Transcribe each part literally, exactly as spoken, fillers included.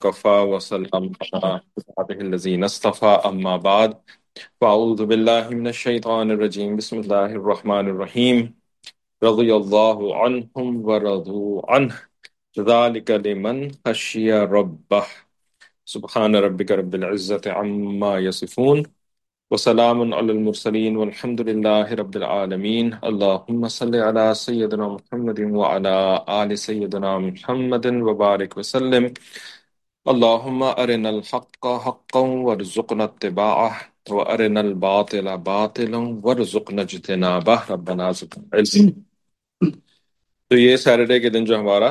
كفى وسلم على عباده الذين اصطفى أما بعد فأعوذ بالله من الشيطان الرجيم بسم الله الرحمن الرحيم رضي الله عنهم ورضوا عنه ذلك لمن خشي ربه سبحان ربك رب العزة عما يصفون وسلام على المرسلين والحمد لله رب العالمين اللهم صل على سيدنا محمد وعلى آل سيدنا محمد وبارك وسلم اللهم أرنا الحق حقا وارزقنا اتباعه وأرنا الباطل باطلا وارزقنا اجتنابه ربنا زدنا علما. تو یہ سیٹرڈے کے دن جو ہمارا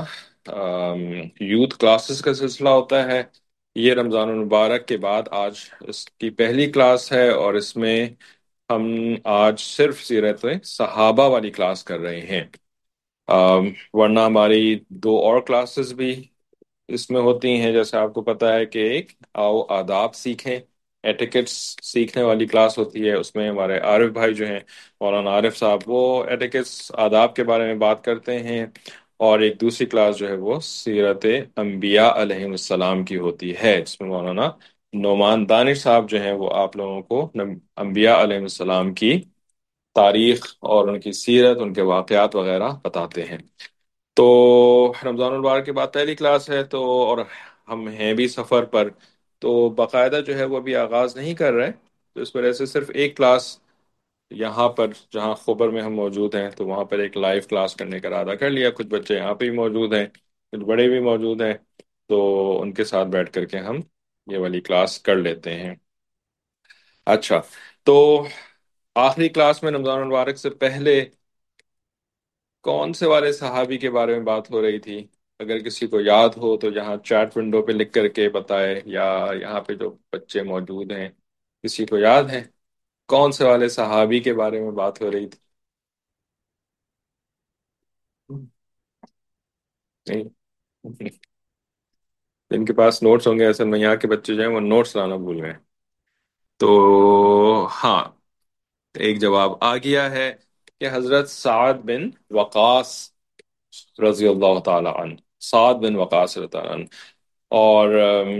یوتھ کلاسز کا سلسلہ ہوتا ہے، یہ رمضان المبارک کے بعد آج اس کی پہلی کلاس ہے، اور اس میں ہم آج صرف سیرت صحابہ والی کلاس کر رہے ہیں۔ آم، ورنہ ہماری دو اور کلاسز بھی اس میں ہوتی ہیں، جیسے آپ کو پتہ ہے کہ ایک آؤ آداب سیکھیں، ایٹیکٹس سیکھنے والی کلاس ہوتی ہے، اس میں ہمارے عارف بھائی جو ہیں مولانا عارف صاحب، وہ ایٹیکٹس آداب کے بارے میں بات کرتے ہیں، اور ایک دوسری کلاس جو ہے وہ سیرت انبیاء علیہ السلام کی ہوتی ہے، جس میں مولانا نعمان دانش صاحب جو ہیں وہ آپ لوگوں کو انبیاء علیہ السلام کی تاریخ اور ان کی سیرت، ان کے واقعات وغیرہ بتاتے ہیں۔ تو رمضان المبارک کے بعد پہلی کلاس ہے، تو اور ہم ہیں بھی سفر پر، تو باقاعدہ جو ہے وہ ابھی آغاز نہیں کر رہے، تو اس وجہ سے صرف ایک کلاس یہاں پر جہاں خبر میں ہم موجود ہیں تو وہاں پر ایک لائیو کلاس کرنے کا ارادہ کر لیا۔ کچھ بچے یہاں پہ بھی موجود ہیں، کچھ بڑے بھی موجود ہیں، تو ان کے ساتھ بیٹھ کر کے ہم یہ والی کلاس کر لیتے ہیں۔ اچھا، تو آخری کلاس میں رمضان المبارک سے پہلے کون سے والے صحابی کے بارے میں بات ہو رہی تھی؟ اگر کسی کو یاد ہو تو یہاں چیٹ ونڈو پہ لکھ کر کے بتائے، یا یہاں پہ جو بچے موجود ہیں کسی کو یاد ہے کون سے والے صحابی کے بارے میں بات ہو رہی تھی؟ نہیں؟ جن کے پاس نوٹس ہوں گے، اصل میں یہاں کے بچے جو ہیں وہ نوٹس لانا بھول گئے، تو ہاں ایک جواب آ گیا ہے کہ حضرت سعد بن وقاص رضی اللہ تعالی عنہ، سعد بن وقاص رضی اللہ عنہ، اور ام،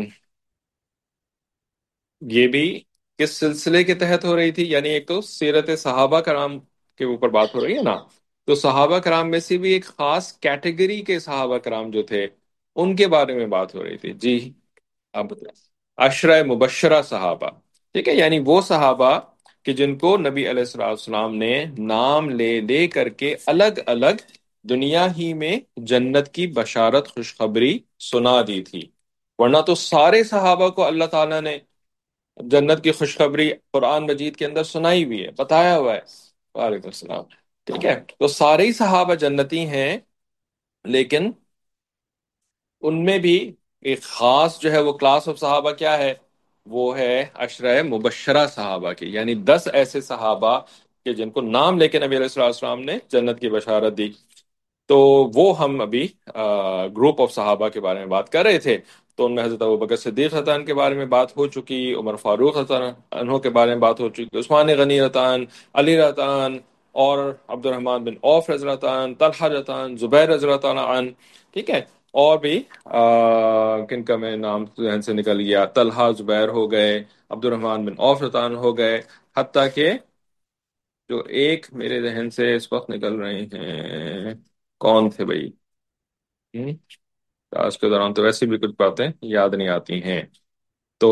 یہ بھی کس سلسلے کے تحت ہو رہی تھی؟ یعنی ایک تو سیرت صحابہ کرام کے اوپر بات ہو رہی ہے نا، تو صحابہ کرام میں سے بھی ایک خاص کیٹیگری کے صحابہ کرام جو تھے ان کے بارے میں بات ہو رہی تھی۔ جی آپ بتائیں۔ عشرہ مبشرہ صحابہ، ٹھیک ہے، یعنی وہ صحابہ کہ جن کو نبی علیہ الصلوۃ والسلام نے نام لے لے کر کے الگ الگ دنیا ہی میں جنت کی بشارت خوشخبری سنا دی تھی، ورنہ تو سارے صحابہ کو اللہ تعالیٰ نے جنت کی خوشخبری قرآن مجید کے اندر سنائی ہوئی ہے، بتایا ہوا ہے۔ وعلیکم السلام۔ ٹھیک ہے، تو سارے ہی صحابہ جنتی ہیں، لیکن ان میں بھی ایک خاص جو ہے وہ کلاس آف صحابہ کیا ہے؟ وہ ہے عشرہ مبشرہ صحابہ کی، یعنی دس ایسے صحابہ کہ جن کو نام لے کے نبی علیہ الصلوۃ والسلام نے جنت کی بشارت دی۔ تو وہ ہم ابھی گروپ آف صحابہ کے بارے میں بات کر رہے تھے، تو ان میں حضرت ابوبکر صدیق رضی اللہ عنہ کے بارے میں بات ہو چکی، عمر فاروق رضی اللہ عنہ کے بارے میں بات ہو چکی، عثمان غنی رضی اللہ عنہ، علی رضی اللہ عنہ، اور عبد الرحمن بن عوف رضی اللہ عنہ، طلحہ رضی اللہ عنہ، زبیر رضی اللہ عنہ، ٹھیک ہے، اور بھی آ، کن کا میں نام ذہن سے نکل گیا، طلحہ زبیر ہو گئے، عبد الرحمن بن عوف رضی اللہ عنہ ہو گئے، حتیٰ کہ جو ایک میرے ذہن سے اس وقت نکل رہے ہیں، کون تھے بھائی؟ ہم؟ آج کے دوران تو ویسے بھی کچھ باتیں یاد نہیں آتی ہیں، تو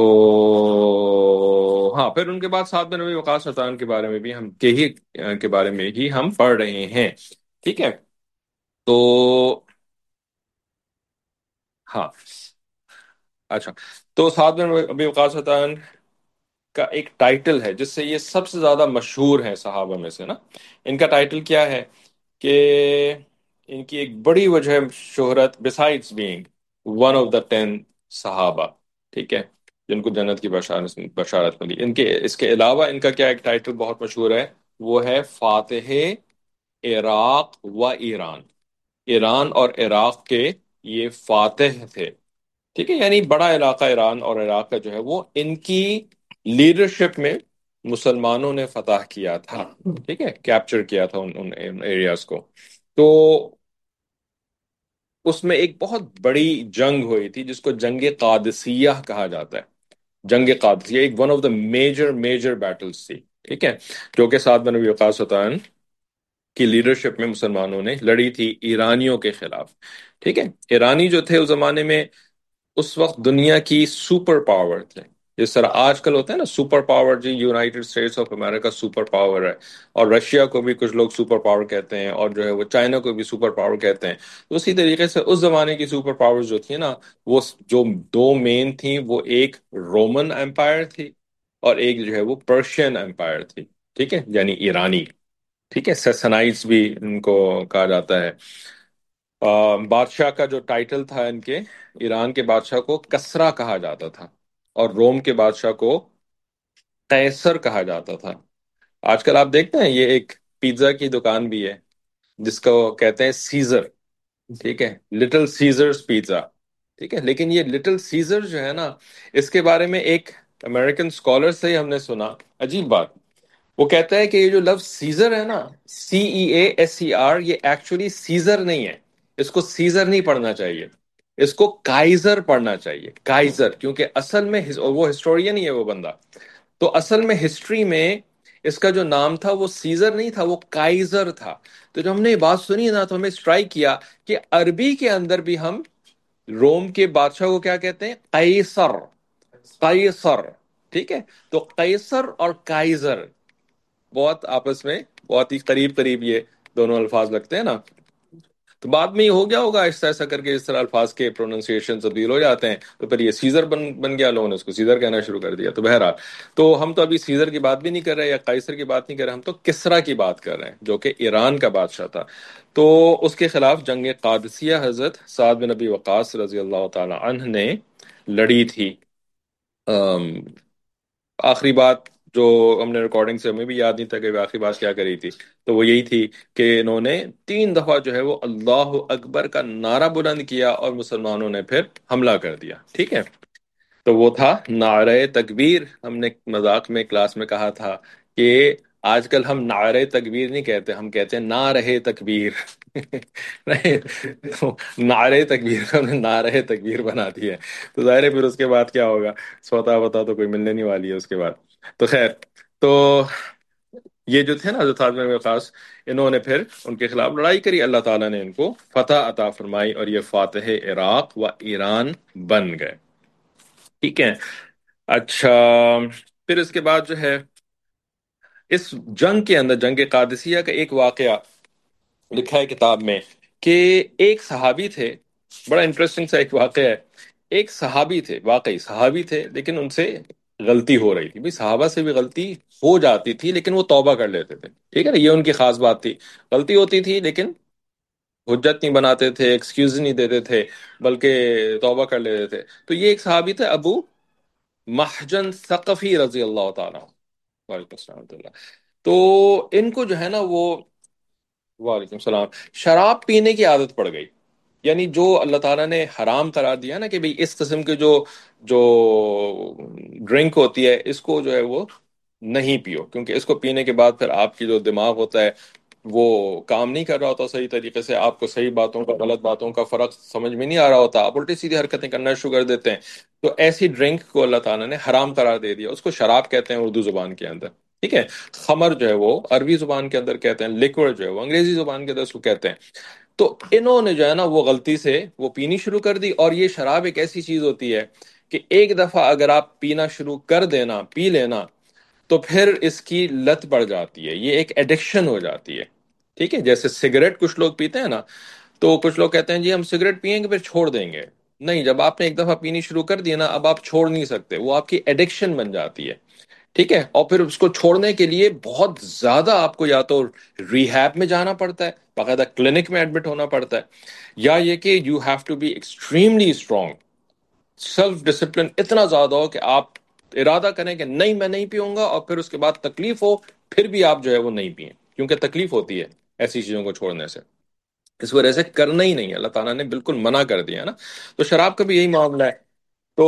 ہاں پھر ان کے بعد سعد بن ابی وقاص رضی اللہ عنہ کے بارے میں بھی ہم کے ہی کے بارے میں ہی ہم پڑھ رہے ہیں، ٹھیک ہے۔ تو ہاں اچھا، تو سعد بن ابی وقاص رضی اللہ عنہ کا ایک ٹائٹل ہے جس سے یہ سب سے زیادہ مشہور ہیں صحابہ میں سے نا۔ ان کا ٹائٹل کیا ہے کہ ان کی ایک بڑی وجہ شہرت besides being one of the ten صحابہ، ٹھیک ہے، جن کو جنت کی بشارت بشارت ملی، ان کے اس کے علاوہ ان کا کیا ایک ٹائٹل بہت مشہور ہے، وہ ہے فاتح عراق و ایران۔ ایران اور عراق کے یہ فاتح تھے، ٹھیک ہے، یعنی بڑا علاقہ ایران اور عراق کا جو ہے وہ ان کی لیڈرشپ میں مسلمانوں نے فتح کیا تھا، ٹھیک ہے، کیپچر کیا تھا ان ان ایریاز کو۔ تو اس میں ایک بہت بڑی جنگ ہوئی تھی جس کو جنگ قادسیہ کہا جاتا ہے. جنگ قادسیہ ایک one of the major major battles تھی. ٹھیک ہے. جو کہ سعد بن ابی وقاص کی لیڈرشپ میں مسلمانوں نے لڑی تھی ایرانیوں کے خلاف. ٹھیک ہے. ایرانی جو تھے اس زمانے میں اس وقت دنیا کی سپر پاور تھے. جس طرح آج کل ہوتا ہے نا سپر پاور، جی United States of America super power ہے، اور رشیا کو بھی کچھ لوگ سپر پاور کہتے ہیں، اور جو ہے وہ چائنا کو بھی سپر پاور کہتے ہیں. تو اسی طریقے سے اس زمانے کی سپر پاور جو تھی نا، وہ جو دو مین تھیں، وہ ایک رومن امپائر تھی اور ایک جو ہے وہ پرشین امپائر تھی. ٹھیک ہے، یعنی ایرانی. ٹھیک ہے. سیسنائٹس بھی ان کو کہا جاتا ہے. آ، بادشاہ کا جو ٹائٹل تھا ان کے، ایران کے بادشاہ کو کسرا کہا جاتا تھا، اور روم کے بادشاہ کو قیصر کہا جاتا تھا. آج کل آپ دیکھتے ہیں یہ ایک پیزا کی دکان بھی ہے جس کو کہتے ہیں سیزر. ٹھیک ہے، لٹل سیزرز پیزا. ٹھیک ہے. لیکن یہ لٹل سیزر جو ہے نا، اس کے بارے میں ایک امریکن اسکالر سے ہی ہم نے سنا عجیب بات. وہ کہتا ہے کہ یہ جو لفظ سیزر ہے نا، C E A S C R, یہ ایکچولی سیزر نہیں ہے. اس کو سیزر نہیں پڑھنا چاہیے، اس کو کائزر پڑھنا چاہیے. کائزر، کیونکہ اصل میں ہس- وہ ہسٹورین ہی ہے وہ بندہ. تو اصل میں ہسٹری میں اس کا جو نام تھا وہ سیزر نہیں تھا، وہ کائزر تھا. تو جب ہم نے یہ بات سنی نا تو ہمیں اسٹرائک کیا کہ عربی کے اندر بھی ہم روم کے بادشاہ کو کیا کہتے ہیں؟ قیصر. قیصر. ٹھیک ہے. تو قیصر اور کائزر بہت آپس میں بہت ہی قریب قریب یہ دونوں الفاظ لگتے ہیں نا. تو بعد میں یہ ہو گیا ہوگا ایسا ایسا کر کے، اس طرح الفاظ کے پروننسیشن تبدیل ہو جاتے ہیں، تو پھر یہ سیزر بن بن گیا، لوگوں نے اس کو سیزر کہنا شروع کر دیا. تو بہرحال، تو ہم تو ابھی سیزر کی بات بھی نہیں کر رہے یا قیصر کی بات نہیں کر رہے، ہم تو کسرا کی بات کر رہے ہیں جو کہ ایران کا بادشاہ تھا. تو اس کے خلاف جنگ قادسیہ حضرت سعد بن ابی وقاص رضی اللہ تعالی عنہ نے لڑی تھی. ام، آخری بات جو ہم نے ریکارڈنگ سے ہمیں بھی یاد نہیں تھا کہ وہ آخری بات کیا کری تھی، تو وہ یہی تھی کہ انہوں نے تین دفعہ جو ہے وہ اللہ اکبر کا نعرہ بلند کیا اور مسلمانوں نے پھر حملہ کر دیا. ٹھیک ہے. تو وہ تھا نعرہ تکبیر. ہم نے مذاق میں کلاس میں کہا تھا کہ آج کل ہم نعرہ تکبیر نہیں کہتے، ہم کہتے ہیں نہ رہے تکبیر. نہیں، تو نعرہ تکبیر کو ہم نے نعرہ تکبیر بنا دی ہے. تو ظاہر ہے پھر اس کے بعد کیا ہوگا، سوتا وتا تو کوئی ملنے نہیں والی ہے اس کے بعد. تو خیر، تو یہ جو تھے نا حضرت خالد بن وقاص، انہوں نے پھر ان کے خلاف لڑائی کری. اللہ تعالیٰ نے ان کو فتح عطا فرمائی اور یہ فاتح عراق و ایران بن گئے. ٹھیک ہے. اچھا، پھر اس کے بعد جو ہے اس جنگ کے اندر، جنگ قادسیہ کا ایک واقعہ لکھا ہے کتاب میں کہ ایک صحابی تھے. بڑا انٹرسٹنگ سا ایک واقعہ ہے. ایک صحابی تھے، واقعی صحابی تھے، لیکن ان سے غلطی ہو رہی تھی. بھی صحابہ سے بھی غلطی ہو جاتی تھی لیکن وہ توبہ کر لیتے تھے. ٹھیک ہے نا، یہ ان کی خاص بات تھی. غلطی ہوتی تھی لیکن حجت نہیں بناتے تھے، ایکسکیوز نہیں دیتے تھے، بلکہ توبہ کر لیتے تھے. تو یہ ایک صحابی تھے ابو محجن ثقفی رضی اللہ تعالیٰ. وعلیکم السلام ورحمۃ اللہ. تو ان کو جو ہے نا وہ، وعلیکم السلام، شراب پینے کی عادت پڑ گئی. یعنی جو اللہ تعالیٰ نے حرام قرار دیا نا کہ بھئی اس قسم کے جو جو ڈرنک ہوتی ہے اس کو جو ہے وہ نہیں پیو، کیونکہ اس کو پینے کے بعد پھر آپ کی جو دماغ ہوتا ہے وہ کام نہیں کر رہا ہوتا صحیح طریقے سے، آپ کو صحیح باتوں کا غلط باتوں کا فرق سمجھ میں نہیں آ رہا ہوتا، آپ الٹی سیدھی حرکتیں کرنا شروع کر دیتے ہیں. تو ایسی ڈرنک کو اللہ تعالیٰ نے حرام قرار دے دیا. اس کو شراب کہتے ہیں اردو زبان کے اندر. ٹھیک ہے. خمر جو ہے وہ عربی زبان کے اندر کہتے ہیں، لیکوڈ جو ہے وہ انگریزی زبان کے اندر اس کو کہتے ہیں. تو انہوں نے جو ہے نا وہ غلطی سے وہ پینی شروع کر دی. اور یہ شراب ایک ایسی چیز ہوتی ہے کہ ایک دفعہ اگر آپ پینا شروع کر دینا، پی لینا، تو پھر اس کی لت پڑ جاتی ہے، یہ ایک ایڈکشن ہو جاتی ہے. ٹھیک ہے. جیسے سگریٹ کچھ لوگ پیتے ہیں نا، تو کچھ لوگ کہتے ہیں جی ہم سگریٹ پیئیں گے پھر چھوڑ دیں گے. نہیں، جب آپ نے ایک دفعہ پینی شروع کر دی نا، اب آپ چھوڑ نہیں سکتے، وہ آپ کی ایڈکشن بن جاتی ہے. ٹھیک ہے. اور پھر اس کو چھوڑنے کے لیے بہت زیادہ آپ کو یا تو ریہیب میں جانا پڑتا ہے، باقاعدہ کلینک میں ایڈمٹ ہونا پڑتا ہے، یا یہ کہ you have to be extremely strong. Self discipline اتنا زیادہ ہو کہ آپ ارادہ کریں کہ نہیں میں نہیں پیوں گا، اور پھر اس کے بعد تکلیف ہو پھر بھی آپ جو ہے وہ نہیں پئیں، کیونکہ تکلیف ہوتی ہے ایسی چیزوں کو چھوڑنے سے. اس وجہ سے کرنا ہی نہیں ہے، اللہ تعالیٰ نے بالکل منع کر دیا نا. تو شراب کا بھی یہی معاملہ ہے. تو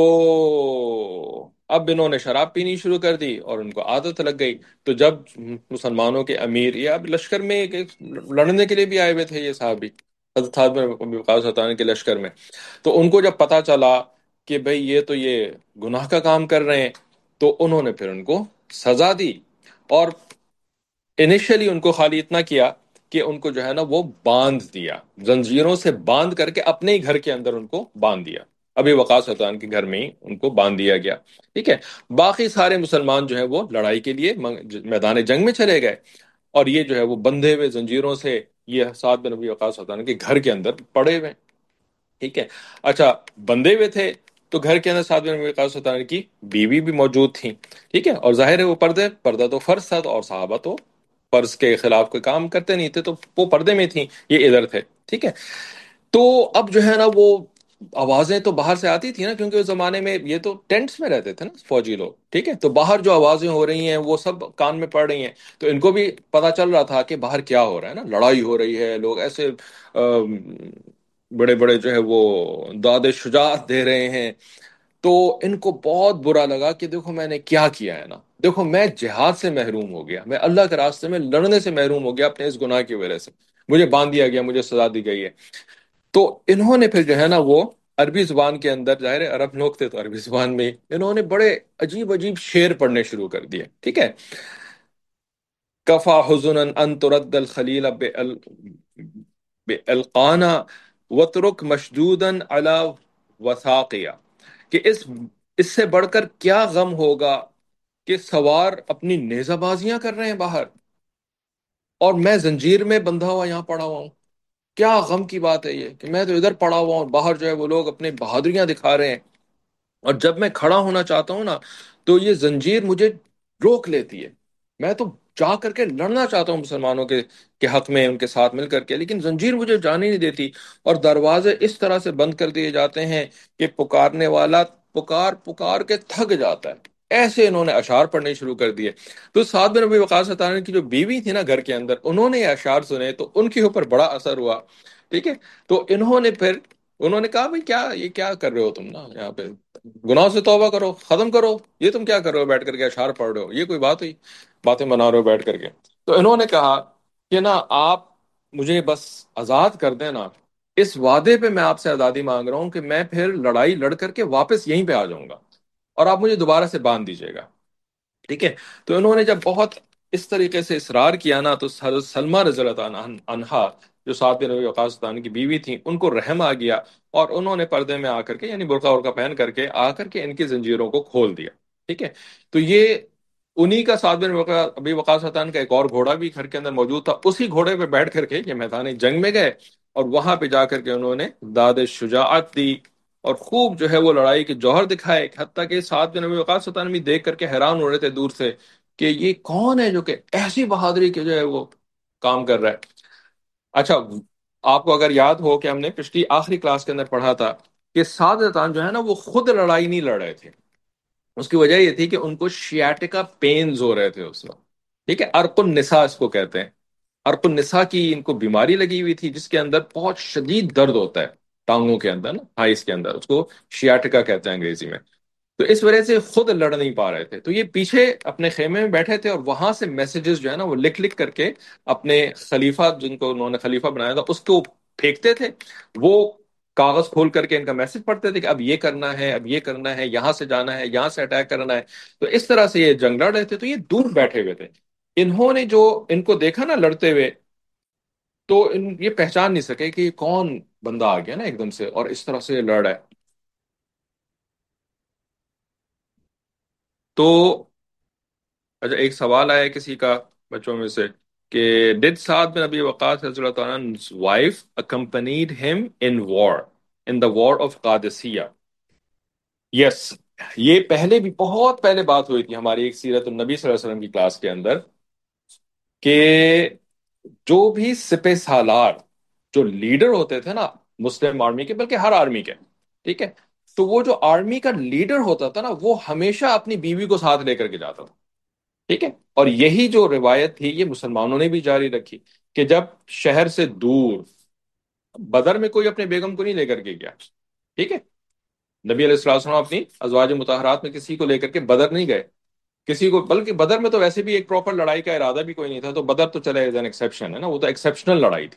اب انہوں نے شراب پینی شروع کر دی اور ان کو عادت لگ گئی. تو جب مسلمانوں کے امیر، یا اب لشکر میں ایک- ایک لڑنے کے لیے بھی آئے ہوئے تھے یہ صحابی، حضرت سعد بن ابی وقاص رضی اللہ عنہ کے لشکر میں. تو ان کو جب پتا چلا کہ بھئی یہ تو یہ گناہ کا کام کر رہے ہیں، تو انہوں نے پھر ان کو سزا دی. اور انیشلی ان کو خالی اتنا کیا کہ ان کو جو ہے نا وہ باندھ دیا، زنجیروں سے باندھ کر کے اپنے ہی گھر کے اندر ان کو باندھ دیا. ابھی وقاص رضی اللہ عنہ کے گھر میں ہی ان کو باندھ دیا گیا. ٹھیک ہے. باقی سارے مسلمان جو ہیں وہ لڑائی کے لیے میدان جنگ میں چلے گئے، اور یہ جو ہے وہ بندھے ہوئے زنجیروں سے یہ سعد بن ابی وقاص رضی اللہ عنہ کے گھر کے اندر پڑے ہوئے. ٹھیک ہے. اچھا، بندے ہوئے تھے تو گھر کے اندر سعد بن ابی وقاص رضی اللہ عنہ کی بیوی بھی موجود تھی. ٹھیک ہے. اور ظاہر ہے وہ پردے پردہ تو فرض تھا، اور صحابہ تو فرض کے خلاف کوئی کام کرتے نہیں تھے، تو وہ پردے میں تھیں، یہ ادھر تھے. ٹھیک ہے. تو اب جو ہے نا وہ آوازیں تو باہر سے آتی تھی نا، کیونکہ اس زمانے میں یہ تو ٹینٹس میں رہتے تھے نا فوجی لوگ. ٹھیک ہے. تو باہر جو آوازیں ہو رہی ہیں وہ سب کان میں پڑ رہی ہیں. تو ان کو بھی پتا چل رہا تھا کہ باہر کیا ہو رہا ہے نا، لڑائی ہو رہی ہے، لوگ ایسے بڑے بڑے جو ہے وہ داد شجاعت دے رہے ہیں. تو ان کو بہت برا لگا کہ دیکھو میں نے کیا کیا ہے نا، دیکھو میں جہاد سے محروم ہو گیا، میں اللہ کے راستے میں لڑنے سے محروم ہو گیا اپنے اس گناہ کی وجہ سے، مجھے باندھ دیا گیا، مجھے سزا دی گئی ہے. تو انہوں نے پھر جو ہے نا وہ عربی زبان کے اندر، ظاہر ہے عرب لوگ تھے تو عربی زبان میں انہوں نے بڑے عجیب عجیب شعر پڑھنے شروع کر دیے. ٹھیک ہے. کفا حزنا ان ترد الخلیل بالقانا وترک مشدودا علی وثاقیا، کہ اس اس سے بڑھ کر کیا غم ہوگا کہ سوار اپنی نیزہ بازیاں کر رہے ہیں باہر، اور میں زنجیر میں بندھا ہوا یہاں پڑا ہوا ہوں. کیا غم کی بات ہے یہ کہ میں تو ادھر پڑا ہوا ہوں، باہر جو ہے وہ لوگ اپنے بہادریاں دکھا رہے ہیں، اور جب میں کھڑا ہونا چاہتا ہوں نا تو یہ زنجیر مجھے روک لیتی ہے. میں تو جا کر کے لڑنا چاہتا ہوں مسلمانوں کے کے حق میں ان کے ساتھ مل کر کے، لیکن زنجیر مجھے جانے نہیں دیتی، اور دروازے اس طرح سے بند کر دیے جاتے ہیں کہ پکارنے والا پکار پکار کے تھک جاتا ہے. ایسے انہوں نے اشعار پڑھنے شروع کر دیے. تو سعد بن ابی وقاص رضی اللہ عنہ کی جو بیوی تھی نا گھر کے اندر، انہوں نے یہ اشعار سنے تو ان کے اوپر بڑا اثر ہوا. ٹھیک ہے. تو انہوں نے پھر انہوں نے کہا بھائی کیا یہ کیا کر رہے ہو تم نا یہاں پہ، گناہوں سے توبہ کرو، ختم کرو، یہ تم کیا کر رہے ہو بیٹھ کر کے اشعار پڑھ رہے ہو، یہ کوئی بات ہوئی، باتیں بنا رہے ہو بیٹھ کر کے. تو انہوں نے کہا کہ نا آپ مجھے بس آزاد کر دیں نا، اس وعدے پہ میں آپ سے آزادی مانگ رہا ہوں کہ میں پھر لڑائی لڑ کر کے واپس یہیں پہ آ جاؤں گا، اور آپ مجھے دوبارہ سے باندھ دیجیے گا. ٹھیک ہے. تو انہوں نے جب بہت اس طریقے سے اصرار کیا نا، تو حضرت سلمہ رضی اللہ عنہ عنہا جو سعد بن ابی وقاص رضی اللہ عنہ کی بیوی تھیں، ان کو رحم آ گیا، اور انہوں نے پردے میں آ کر کے یعنی برقع ورقع پہن کر کے آ کر کے ان کی زنجیروں کو کھول دیا. ٹھیک ہے. تو یہ انہی کا سعد بن وقا- ابی وقاص رضی اللہ عنہ کا ایک اور گھوڑا بھی گھر کے اندر موجود تھا، اسی گھوڑے پہ بیٹھ کر کے یہ میدان جنگ میں گئے، اور وہاں پہ جا کر کے انہوں نے داد شجاعت دی، اور خوب جو ہے وہ لڑائی کے جوہر دکھائے. حتیٰ کہ سعد بن ابی وقاص رضی اللہ عنہ بھی دیکھ کر کے حیران ہو رہے تھے دور سے کہ یہ کون ہے جو کہ ایسی بہادری کے جو ہے وہ کام کر رہا ہے. اچھا، آپ کو اگر یاد ہو کہ ہم نے پچھلی آخری کلاس کے اندر پڑھا تھا کہ سعد رضی اللہ عنہ جو ہے نا وہ خود لڑائی نہیں لڑ رہے تھے. اس کی وجہ یہ تھی کہ ان کو شیاٹکا پینز ہو رہے تھے اس وقت. ٹھیک ہے. ارق النساء اس کو کہتے ہیں. ارق النساء کی ان کو بیماری لگی ہوئی تھی، جس کے اندر بہت شدید درد ہوتا ہے ٹانگوں کے اندر نا، تھائس کے اندر، اس کو شیاٹکا کہتے ہیں انگریزی میں. تو اس وجہ سے خود لڑ نہیں پا رہے تھے. تو یہ پیچھے اپنے خیمے میں بیٹھے تھے، اور وہاں سے میسیجز جو ہے نا وہ لکھ لکھ کر کے اپنے خلیفہ، جن کو انہوں نے خلیفہ بنایا تھا، اس کو پھینکتے تھے. وہ کاغذ کھول کر کے ان کا میسج پڑھتے تھے کہ اب یہ کرنا ہے، اب یہ کرنا ہے، یہاں سے جانا ہے، یہاں سے اٹیک کرنا ہے. تو اس طرح سے یہ جنگ لڑ رہے تھے. تو یہ دور بیٹھے ہوئے تھے. انہوں نے جو ان کو دیکھا نا لڑتے ہوئے، تو ان یہ پہچان نہیں سکے کہ یہ کون بندہ آ گیا نا ایک دم سے اور اس طرح سے لڑ رہا ہے. تو اچھا، ایک سوال آیا کسی کا بچوں میں سے کہ did سعد بن ابی وقاص رضی اللہ تعالیٰ عنہ's wife accompanied him in war in the war of Qadisiyyah. یس. یہ پہلے بھی بہت پہلے بات ہوئی تھی ہماری ایک سیرت النبی صلی اللہ علیہ وسلم کی کلاس کے اندر، کہ جو بھی سپہ سالار، جو لیڈر ہوتے تھے نا مسلم آرمی کے، بلکہ ہر آرمی کے، ٹھیک ہے، تو وہ جو آرمی کا لیڈر ہوتا تھا نا وہ ہمیشہ اپنی بیوی کو ساتھ لے کر کے جاتا تھا. ٹھیک ہے. اور یہی جو روایت تھی یہ مسلمانوں نے بھی جاری رکھی کہ جب شہر سے دور، بدر میں کوئی اپنے بیگم کو نہیں لے کر کے گیا. ٹھیک ہے. نبی علیہ الصلوۃ والسلام اپنی ازواج مطہرات میں کسی کو لے کر کے بدر نہیں گئے کسی کو، بلکہ بدر میں تو ویسے بھی ایک پراپر لڑائی کا ارادہ بھی کوئی نہیں تھا. تو بدر تو چلے ایز این ایکسیپشن ہے نا، وہ تو ایکسیپشنل لڑائی تھی.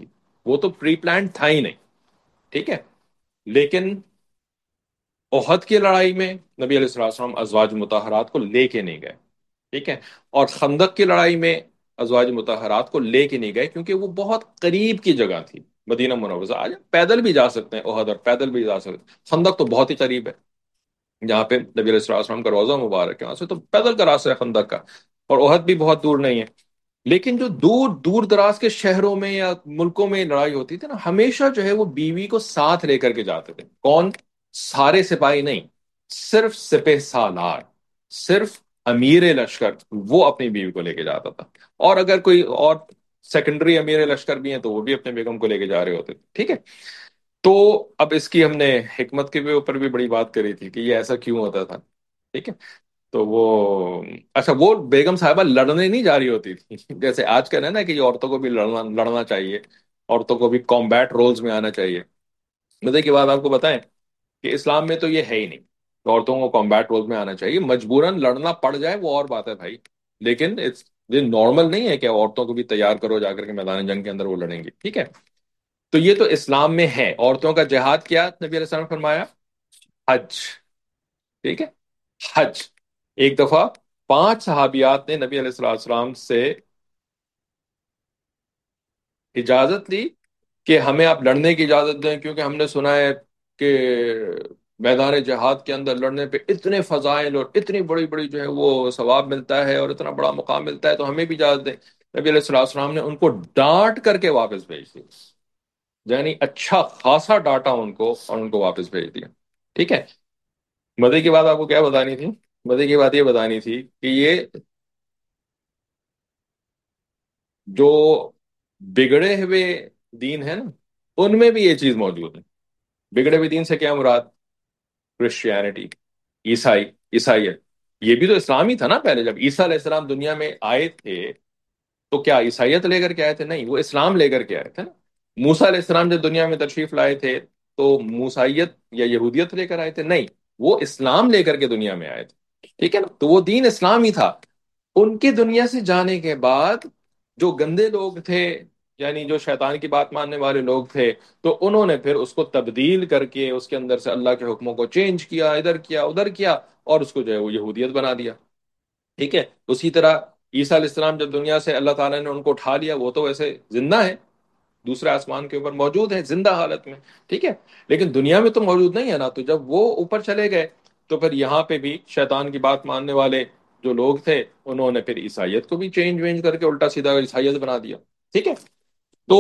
وہ تو پری پلانڈ تھا ہی نہیں. ٹھیک ہے. لیکن احد کی لڑائی میں نبی علیہ الصلوۃ والسلام ازواج مطہرات کو لے کے نہیں گئے. ٹھیک ہے. اور خندق کی لڑائی میں ازواج مطہرات کو لے کے نہیں گئے کیونکہ وہ بہت قریب کی جگہ تھی. مدینہ منورہ سے آج پیدل بھی جا سکتے ہیں احد، اور پیدل بھی جا سکتے ہیں. خندق تو بہت ہی قریب ہے، جہاں پہ نبی علیہ الصلوۃ والسلام کا روزہ مبارک ہے وہاں سے تو پیدل کا راستہ ہے خندق کا. اور احد بھی بہت دور نہیں ہے. لیکن جو دور دور دراز کے شہروں میں یا ملکوں میں لڑائی ہوتی تھی نا، ہمیشہ جو ہے وہ بیوی کو ساتھ لے کر کے جاتے تھے. کون؟ سارے سپاہی نہیں، صرف سپہ سالار، صرف امیر لشکر وہ اپنی بیوی کو لے کے جاتا تھا. اور اگر کوئی اور سیکنڈری امیر لشکر بھی ہیں تو وہ بھی اپنے بیگم کو لے کے جا رہے ہوتے تھے. ٹھیک ہے. تو اب اس کی ہم نے حکمت کے بھی اوپر بھی بڑی بات کری تھی کہ یہ ایسا کیوں ہوتا تھا. ٹھیک ہے. تو وہ اچھا، وہ بیگم صاحبہ لڑنے نہیں جا رہی ہوتی تھی جیسے آج کل ہے نا کہ یہ عورتوں کو بھی لڑنا لڑنا چاہیے، عورتوں کو بھی کمبیٹ رولز میں آنا چاہیے. مزے کی بات آپ کو بتائیں کہ اسلام میں تو یہ ہے ہی نہیں کہ عورتوں کو کمبیٹ رولز میں آنا چاہیے. مجبوراً لڑنا پڑ جائے وہ اور بات ہے بھائی، لیکن it's- یہ نارمل نہیں ہے کہ عورتوں کو بھی تیار کرو جا کر کے میدان جنگ کے اندر وہ لڑیں گی. ٹھیک ہے. تو یہ تو اسلام میں ہے. عورتوں کا جہاد کیا نبی علیہ السلام نے فرمایا؟ حج. ٹھیک ہے. حج. ایک دفعہ پانچ صحابیات نے نبی علیہ الصلوۃ والسلام سے اجازت لی کہ ہمیں آپ لڑنے کی اجازت دیں، کیونکہ ہم نے سنا ہے کہ میدان جہاد کے اندر لڑنے پہ اتنے فضائل اور اتنی بڑی بڑی جو ہے وہ ثواب ملتا ہے اور اتنا بڑا مقام ملتا ہے، تو ہمیں بھی اجازت دیں. نبی علیہ الصلوۃ والسلام نے ان کو ڈانٹ کر کے واپس بھیج دی. یعنی اچھا خاصا ڈاٹا ان کو اور ان کو واپس بھیج دیا. ٹھیک ہے. مزے کی بات آپ کو کیا بتانی تھی؟ مزے کی بات یہ بتانی تھی کہ یہ جو بگڑے ہوئے دین ہے نا، ان میں بھی یہ چیز موجود ہے. بگڑے ہوئے دین سے کیا مراد؟ کرسچینٹی، عیسائی، عیسائیت. یہ بھی تو اسلام ہی تھا نا پہلے. جب عیسیٰ علیہ السلام دنیا میں آئے تھے تو کیا عیسائیت لے کر کے آئے تھے؟ نہیں، وہ اسلام لے کر کے آئے تھے نا. موسیٰ علیہ السلام جب دنیا میں تشریف لائے تھے تو موسائیت یا یہودیت لے کر آئے تھے؟ نہیں، وہ اسلام لے کر کے دنیا میں آئے تھے. ٹھیک ہے نا. تو وہ دین اسلام ہی تھا. ان کے دنیا سے جانے کے بعد جو گندے لوگ تھے، یعنی جو شیطان کی بات ماننے والے لوگ تھے، تو انہوں نے پھر اس کو تبدیل کر کے اس کے اندر سے اللہ کے حکموں کو چینج کیا، ادھر کیا ادھر کیا، اور اس کو جو ہے وہ یہودیت بنا دیا. ٹھیک ہے. اسی طرح عیسیٰ علیہ السلام جب دنیا سے اللہ تعالیٰ نے ان کو اٹھا لیا، وہ تو ویسے زندہ ہے، دوسرے آسمان کے اوپر موجود ہے زندہ حالت میں. ٹھیک ہے. لیکن دنیا میں تو موجود نہیں ہے نا. تو جب وہ اوپر چلے گئے تو پھر یہاں پہ بھی شیطان کی بات ماننے والے جو لوگ تھے انہوں نے پھر عیسائیت کو بھی چینج وینج کر کے الٹا سیدھا عیسائیت بنا دیا. ٹھیک ہے. تو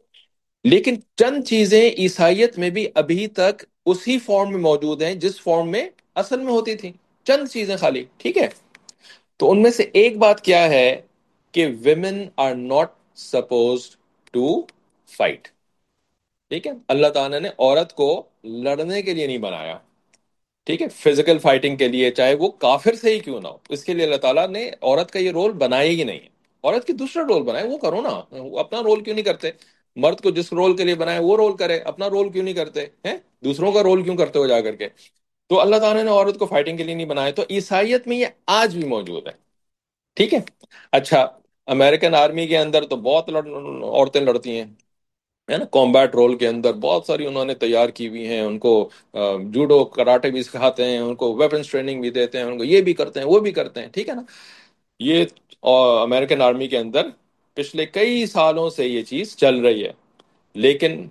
لیکن چند چیزیں عیسائیت میں بھی ابھی تک اسی فارم میں موجود ہیں جس فارم میں اصل میں ہوتی تھی. چند چیزیں خالی. ٹھیک ہے. تو ان میں سے ایک بات کیا ہے کہ women are not supposed to fight. ٹھیک ہے. اللہ تعالیٰ نے عورت کو لڑنے کے لیے نہیں بنایا. ٹھیک ہے. فزیکل فائٹنگ کے لیے، چاہے وہ کافر سے ہی کیوں نہ ہو، اس کے لیے اللہ تعالیٰ نے عورت کا یہ رول بنایا ہی نہیں ہے. عورت کی دوسرا رول بنائے، وہ کرو نا. وہ اپنا رول کیوں نہیں کرتے؟ مرد کو جس رول کے لیے بنائے وہ رول کرے، اپنا رول کیوں نہیں کرتے ہیں؟ دوسروں کا رول کیوں کرتے ہو جا کر کے؟ تو اللہ تعالیٰ نے عورت کو فائٹنگ کے لیے نہیں بنایا. تو عیسائیت میں یہ آج بھی موجود ہے. ٹھیک ہے. اچھا، امریکن آرمی کے اندر تو بہت لڑ... عورتیں لڑتی ہیں، ہے نا. کمبیٹ رول کے اندر بہت ساری انہوں نے تیار کی ہوئی ہیں. ان کو جوڈو کراٹے بھی سکھاتے ہیں، ان کو ویپنس ٹریننگ بھی دیتے ہیں، ان کو یہ بھی کرتے ہیں وہ بھی کرتے ہیں. ٹھیک ہے نا. یہ امریکن آرمی کے اندر پچھلے کئی سالوں سے یہ چیز چل رہی ہے. لیکن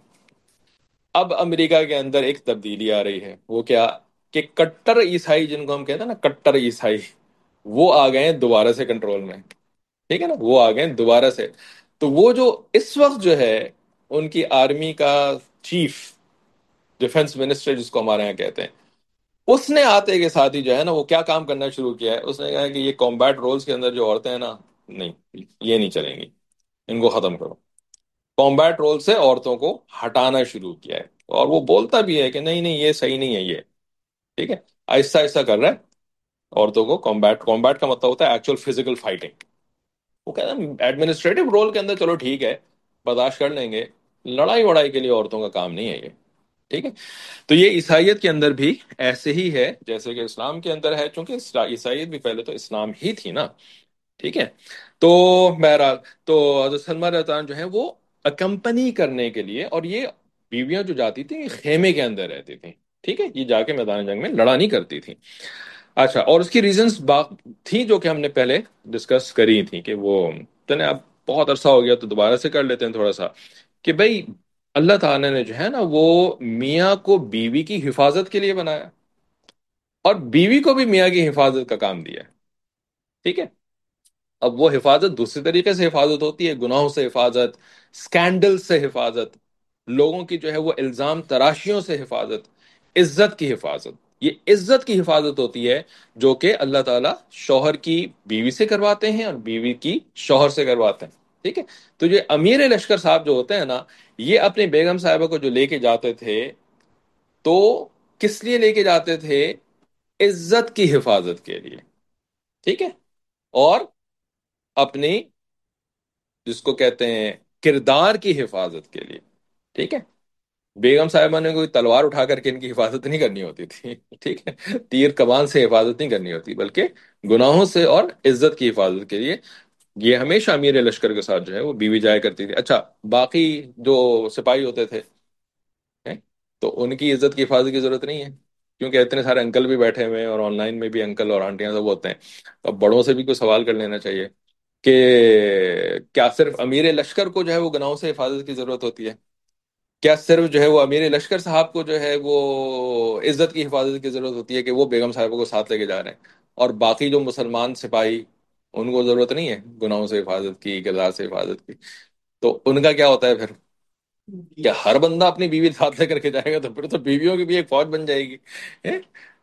اب امریکہ کے اندر ایک تبدیلی آ رہی ہے. وہ کیا؟ کہ کٹر عیسائی، جن کو ہم کہتے ہیں نا کٹر عیسائی، وہ آ گئے ہیں دوبارہ سے کنٹرول میں. ٹھیک ہے نا. وہ آ گئے ہیں دوبارہ سے. تو وہ جو اس وقت جو ہے ان کی آرمی کا چیف، ڈیفنس منسٹر جس کو ہمارے یہاں کہتے ہیں، اس نے آتے کے ساتھ ہی جو ہے نا وہ کیا کام کرنا شروع کیا ہے. اس نے کہا کہ یہ کمبیٹ رولز کے اندر جو عورتیں ہیں نا، نہیں، یہ نہیں چلیں گی، ان کو ختم کرو. کمبیٹ رول سے عورتوں کو ہٹانا شروع کیا ہے. اور وہ بولتا بھی ہے کہ نہیں نہیں یہ صحیح نہیں ہے یہ. ٹھیک ہے. آہستہ آہستہ کر رہا ہے عورتوں کو کمبیٹ. کمبیٹ کا مطلب ہوتا ہے ایکچوئل فزیکل فائٹنگ. وہ کہتا ہے ایڈمنسٹریٹو رول کے اندر چلو ٹھیک ہے، برداشت کر لیں گے، لڑائی وڑائی کے لیے عورتوں کا کام نہیں ہے یہ. ٹھیک ہے. تو یہ عیسائیت کے اندر بھی ایسے ہی ہے جیسے کہ اسلام کے اندر ہے، چونکہ عیسائیت بھی پہلے تو اسلام ہی تھی نا. ٹھیک ہے. تو بہرحال تو حضرت سلمہ رضی اللہ عنہ جو ہے وہ اکمپنی کرنے کے لیے، اور یہ بیویاں جو جاتی تھیں یہ خیمے کے اندر رہتی تھیں، ٹھیک ہے، یہ جا کے میدان جنگ میں لڑا نہیں کرتی تھیں۔ اچھا، اور اس کی ریزنز تھیں جو کہ ہم نے پہلے ڈسکس کری تھیں، کہ وہ چلیں اب بہت عرصہ ہو گیا تو دوبارہ سے کر لیتے ہیں تھوڑا سا، کہ بھئی اللہ تعالیٰ نے جو ہے نا وہ میاں کو بیوی کی حفاظت کے لیے بنایا، اور بیوی کو بھی میاں کی حفاظت کا کام دیا ہے، ٹھیک ہے۔ اب وہ حفاظت دوسری طریقے سے حفاظت ہوتی ہے، گناہوں سے حفاظت، سکینڈل سے حفاظت، لوگوں کی جو ہے وہ الزام تراشیوں سے حفاظت، عزت کی حفاظت۔ یہ عزت کی حفاظت ہوتی ہے جو کہ اللہ تعالیٰ شوہر کی بیوی سے کرواتے ہیں اور بیوی کی شوہر سے کرواتے ہیں، ٹھیک ہے۔ تو یہ امیر لشکر صاحب جو ہوتے ہیں نا، یہ اپنی بیگم صاحبہ کو جو لے کے جاتے تھے تو کس لیے لے کے جاتے تھے؟ عزت کی حفاظت کے لیے، ٹھیک ہے، اور اپنی جس کو کہتے ہیں کردار کی حفاظت کے لیے، ٹھیک ہے۔ بیگم صاحبہ نے کوئی تلوار اٹھا کر کے ان کی حفاظت نہیں کرنی ہوتی تھی، ٹھیک ہے، تیر کمان سے حفاظت نہیں کرنی ہوتی، بلکہ گناہوں سے اور عزت کی حفاظت کے لیے یہ ہمیشہ امیر لشکر کے ساتھ جو ہے وہ بیوی جایا کرتی تھی۔ اچھا، باقی جو سپاہی ہوتے تھے ہیں، تو ان کی عزت کی حفاظت کی ضرورت نہیں ہے، کیونکہ اتنے سارے انکل بھی بیٹھے ہوئے ہیں اور آن لائن میں بھی انکل اور آنٹیاں سب ہوتے ہیں، تو اب بڑوں سے بھی کوئی سوال کر لینا چاہیے کہ کیا صرف امیر لشکر کو جو ہے وہ گناہوں سے حفاظت کی ضرورت ہوتی ہے؟ کیا صرف جو ہے وہ امیر لشکر صاحب کو جو ہے وہ عزت کی حفاظت کی ضرورت ہوتی ہے کہ وہ بیگم صاحبہ کو ساتھ لے کے جا رہے ہیں، اور باقی جو مسلمان سپاہی ان کو ضرورت نہیں ہے گناہوں سے حفاظت کی، کردار سے حفاظت کی؟ تو ان کا کیا ہوتا ہے پھر؟ کیا ہر بندہ اپنی بیوی ساتھ لے کر کے جائے گا؟ تو پھر تو بیویوں کی بھی ایک فوج بن جائے گی، ہیں؟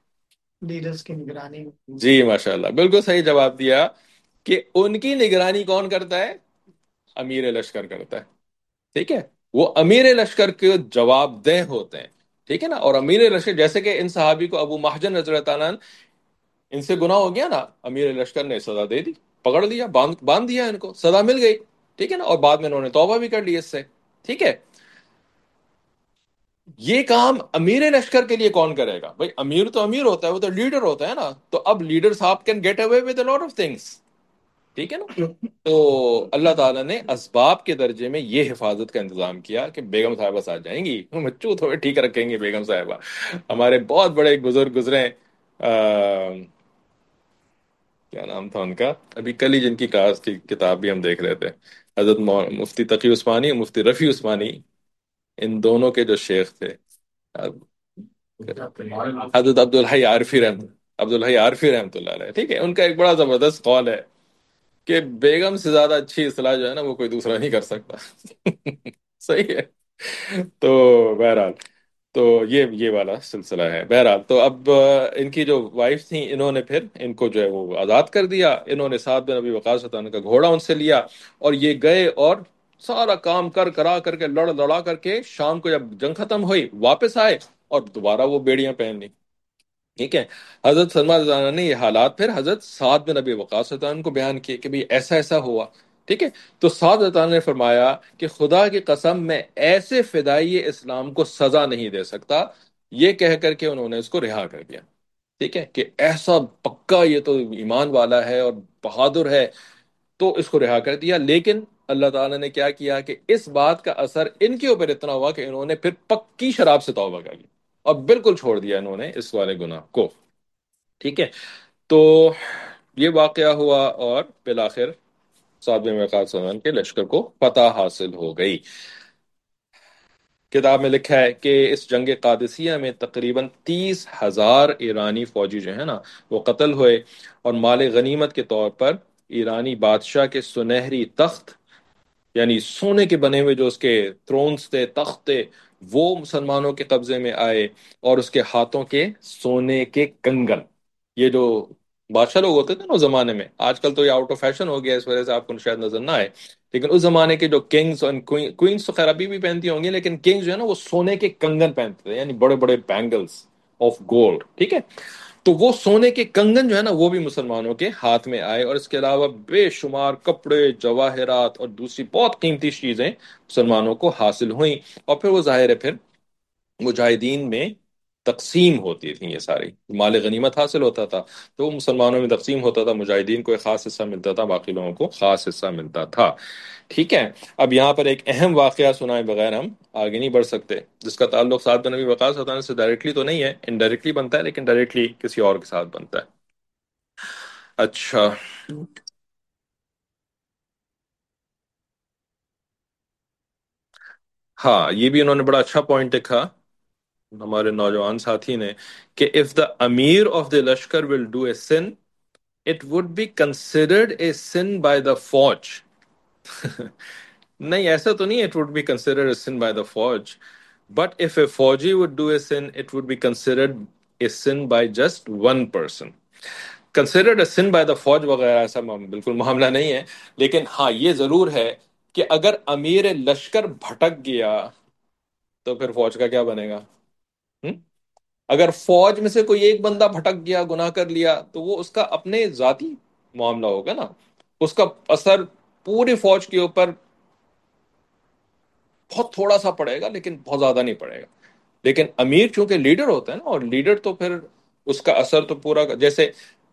لیڈرز کی نگرانی، جی ماشاء اللہ، بالکل صحیح جواب دیا کہ ان کی نگرانی کون کرتا ہے؟ امیر لشکر کرتا ہے، ٹھیک ہے، وہ امیر لشکر کے جواب دہ ہوتے ہیں، ٹھیک ہے نا۔ اور امیر لشکر جیسے کہ ان صحابی کو ابو محجن رضی اللہ تعالیٰ عنہ، ان سے گناہ ہو گیا نا، امیر لشکر نے سزا دے دی، پکڑ لیا، باندھ باندھ دیا، ان کو سزا مل گئی، ٹھیک ہے نا، اور بعد میں انہوں نے توبہ بھی کر لی اس سے، ٹھیک ہے۔ یہ کام امیر لشکر کے لیے کون کرے گا؟ بھائی امیر تو امیر ہوتا ہے، وہ تو لیڈر ہوتا ہے نا، تو اب لیڈر صاحب can get away with a lot of things, ٹھیک ہے نا۔ تو اللہ تعالیٰ نے اسباب کے درجے میں یہ حفاظت کا انتظام کیا کہ بیگم صاحبہ ساتھ جائیں گی، بچوں تھوڑے ٹھیک رکھیں گے بیگم صاحبہ۔ ہمارے بہت بڑے ایک بزرگ گزرے ہیں، آ، کیا نام تھا ان کا، ابھی کل ہی جن کی کلاس کی کتاب بھی ہم دیکھ رہے تھے، حضرت مو- مفتی تقی عثمانی اور مفتی رفیع عثمانی، ان دونوں کے جو شیخ تھے، حضرت عبدالحی عارفی رحمت عبدالحی عارفی رحمۃ اللہ علیہ، ٹھیک ہے۔ ان کا ایک بڑا زبردست قول ہے کہ بیگم سے زیادہ اچھی اصلاح جو ہے نا وہ کوئی دوسرا نہیں کر سکتا، صحیح ہے۔ تو بہرحال، تو یہ یہ والا سلسلہ ہے۔ بہرحال تو اب آ، ان کی جو وائف تھیں، انہوں نے پھر ان کو جو ہے وہ آزاد کر دیا، انہوں نے سعد بن ابی وقاص رضی اللہ عنہ کا گھوڑا ان سے لیا، اور یہ گئے اور سارا کام کر کرا کر کے لڑ لڑا کر کے شام کو جب جنگ ختم ہوئی واپس آئے اور دوبارہ وہ بیڑیاں پہن لی، ٹھیک ہے۔ حضرت سلمان رضی اللہ عنہ نے یہ حالات پھر حضرت سعد بن ابی وقاص رضی اللہ عنہ کو بیان کیے کہ بھئی ایسا ایسا ہوا، ٹھیک ہے۔ تو سعد رضی اللہ عنہ نے فرمایا کہ خدا کی قسم میں ایسے فدائی اسلام کو سزا نہیں دے سکتا، یہ کہہ کر کے انہوں نے اس کو رہا کر دیا، ٹھیک ہے، کہ ایسا پکا یہ تو ایمان والا ہے اور بہادر ہے، تو اس کو رہا کر دیا۔ لیکن اللہ تعالیٰ نے کیا کیا کہ اس بات کا اثر ان کے اوپر اتنا ہوا کہ انہوں نے پھر پکی شراب سے توبہ کر لی اور بالکل چھوڑ دیا انہوں نے اس والے گناہ کو، ٹھیک ہے۔ تو یہ واقعہ ہوا اور بالآخر سعد بن وقاص سلمان کے لشکر کو فتح حاصل ہو گئی۔ کتاب میں لکھا ہے کہ اس جنگ قادسیہ میں تقریباً تیس ہزار ایرانی فوجی جو ہیں نا وہ قتل ہوئے، اور مال غنیمت کے طور پر ایرانی بادشاہ کے سنہری تخت، یعنی سونے کے بنے ہوئے جو اس کے تھرونز تھے، تخت تھے، وہ مسلمانوں کے قبضے میں آئے، اور اس کے ہاتھوں کے سونے کے کنگن، یہ جو بادشاہ لوگ ہوتے تھے نا اس زمانے میں، آج کل تو یہ آؤٹ آف فیشن ہو گیا، اس وجہ سے آپ کو شاید نظر نہ آئے، لیکن اس زمانے کے جو کنگز اور کوئنز تو خیر ابھی بھی پہنتی ہوں گی، لیکن کنگز جو ہے نا وہ سونے کے کنگن پہنتے تھے، یعنی بڑے بڑے بینگلز آف گولڈ، ٹھیک ہے۔ تو وہ سونے کے کنگن جو ہے نا وہ بھی مسلمانوں کے ہاتھ میں آئے، اور اس کے علاوہ بے شمار کپڑے، جواہرات اور دوسری بہت قیمتی چیزیں مسلمانوں کو حاصل ہوئیں، اور پھر وہ ظاہر ہے پھر مجاہدین میں تقسیم ہوتی تھیں، یہ ساری مال غنیمت حاصل ہوتا تھا تو وہ مسلمانوں میں تقسیم ہوتا تھا، مجاہدین کو ایک خاص حصہ ملتا تھا، باقی لوگوں کو خاص حصہ ملتا تھا. ٹھیک ہے. اب یہاں پر ایک اہم واقعہ سنائے بغیر ہم آگے نہیں بڑھ سکتے، جس کا تعلق سعد بن نبی وقاص رضی اللہ عنہ سے ڈائریکٹلی تو نہیں ہے، انڈائریکٹلی بنتا ہے، لیکن ڈائریکٹلی کسی اور کے ساتھ بنتا ہے. اچھا. ہاں، یہ بھی انہوں نے بڑا اچھا پوائنٹ لکھا ہمارے نوجوان ساتھی نے، کہ if the Amir of the لشکر will do a sin it would be considered a sin by the فوج. نہیں، ایسا تو نہیں. It would be considered a sin by the فوج. But if a فوجی would do a sin, it would be considered a sin by just one person. Considered a sin by the فوج وغیرہ ایسا بالکل معاملہ نہیں ہے، لیکن ہاں یہ ضرور ہے کہ اگر امیر لشکر بھٹک گیا تو پھر فوج کا کیا بنے گا؟ ہم؟ اگر فوج میں سے کوئی ایک بندہ بھٹک گیا، گناہ کر لیا، تو وہ اس کا اپنے ذاتی معاملہ ہوگا نا، اس کا اثر پوری فوج کے اوپر بہت تھوڑا سا پڑے گا، لیکن بہت زیادہ نہیں پڑے گا. لیکن امیر چونکہ لیڈر ہوتا ہے نا، اور لیڈر تو پھر اس کا اثر تو پورا، جیسے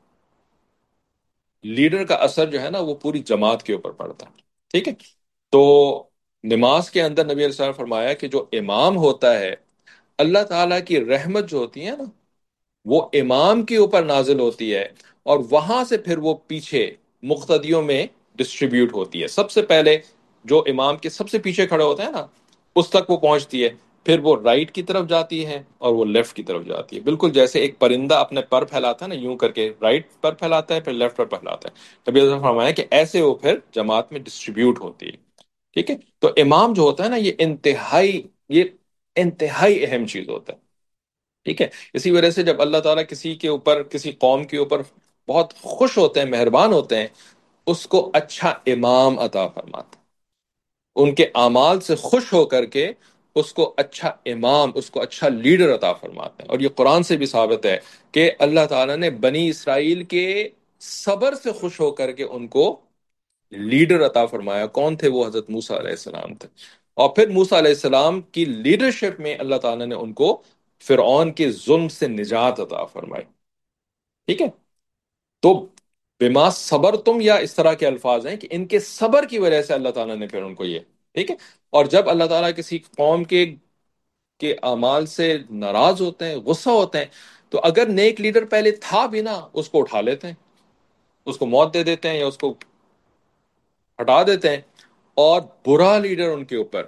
لیڈر کا اثر جو ہے نا وہ پوری جماعت کے اوپر پڑتا ہے. ٹھیک ہے. تو نماز کے اندر نبی علیہ السلام نے فرمایا کہ جو امام ہوتا ہے، اللہ تعالیٰ کی رحمت جو ہوتی ہے نا وہ امام کے اوپر نازل ہوتی ہے، اور وہاں سے پھر وہ پیچھے مقتدیوں میں ڈسٹریبیوٹ ہوتی ہے. سب سے پہلے جو امام کے سب سے پیچھے کھڑے ہوتے ہیں نا اس تک وہ پہنچتی ہے، پھر وہ رائٹ کی طرف جاتی ہے اور وہ لیفٹ کی طرف جاتی ہے. بالکل جیسے ایک پرندہ اپنے پر پھیلاتا ہے نا، یوں کر کے رائٹ پر پھیلاتا ہے پھر لیفٹ پر پھیلاتا ہے. نبی نے فرمایا کہ ایسے وہ پھر جماعت میں ڈسٹریبیوٹ ہوتی ہے. ٹھیک ہے. تو امام جو ہوتا ہے نا یہ انتہائی یہ انتہائی اہم چیز ہوتا ہے. ٹھیک ہے. اسی وجہ سے جب اللہ تعالیٰ کسی کے اوپر، کسی قوم کے اوپر بہت خوش ہوتے ہیں، مہربان ہوتے ہیں، اس کو اچھا امام عطا فرماتے ہیں. ان کے اعمال سے خوش ہو کر کے اس کو اچھا امام، اس کو اچھا لیڈر عطا فرماتے ہیں. اور یہ قرآن سے بھی ثابت ہے کہ اللہ تعالیٰ نے بنی اسرائیل کے صبر سے خوش ہو کر کے ان کو لیڈر عطا فرمایا. کون تھے وہ؟ حضرت موسیٰ علیہ السلام تھے. اور پھر موسیٰ علیہ السلام کی لیڈرشپ میں اللہ تعالیٰ نے ان کو فرعون کے ظلم سے نجات عطا فرمائی. ٹھیک ہے. تو بما صبر تم، یا اس طرح کے الفاظ ہیں کہ ان کے صبر کی وجہ سے اللہ تعالیٰ نے پھر ان کو یہ. ٹھیک ہے. اور جب اللہ تعالیٰ کسی قوم کے کے اعمال سے ناراض ہوتے ہیں، غصہ ہوتے ہیں، تو اگر نیک لیڈر پہلے تھا بھی نا اس کو اٹھا لیتے ہیں، اس کو موت دے دیتے ہیں یا اس کو ہٹا دیتے ہیں، اور برا لیڈر ان کے اوپر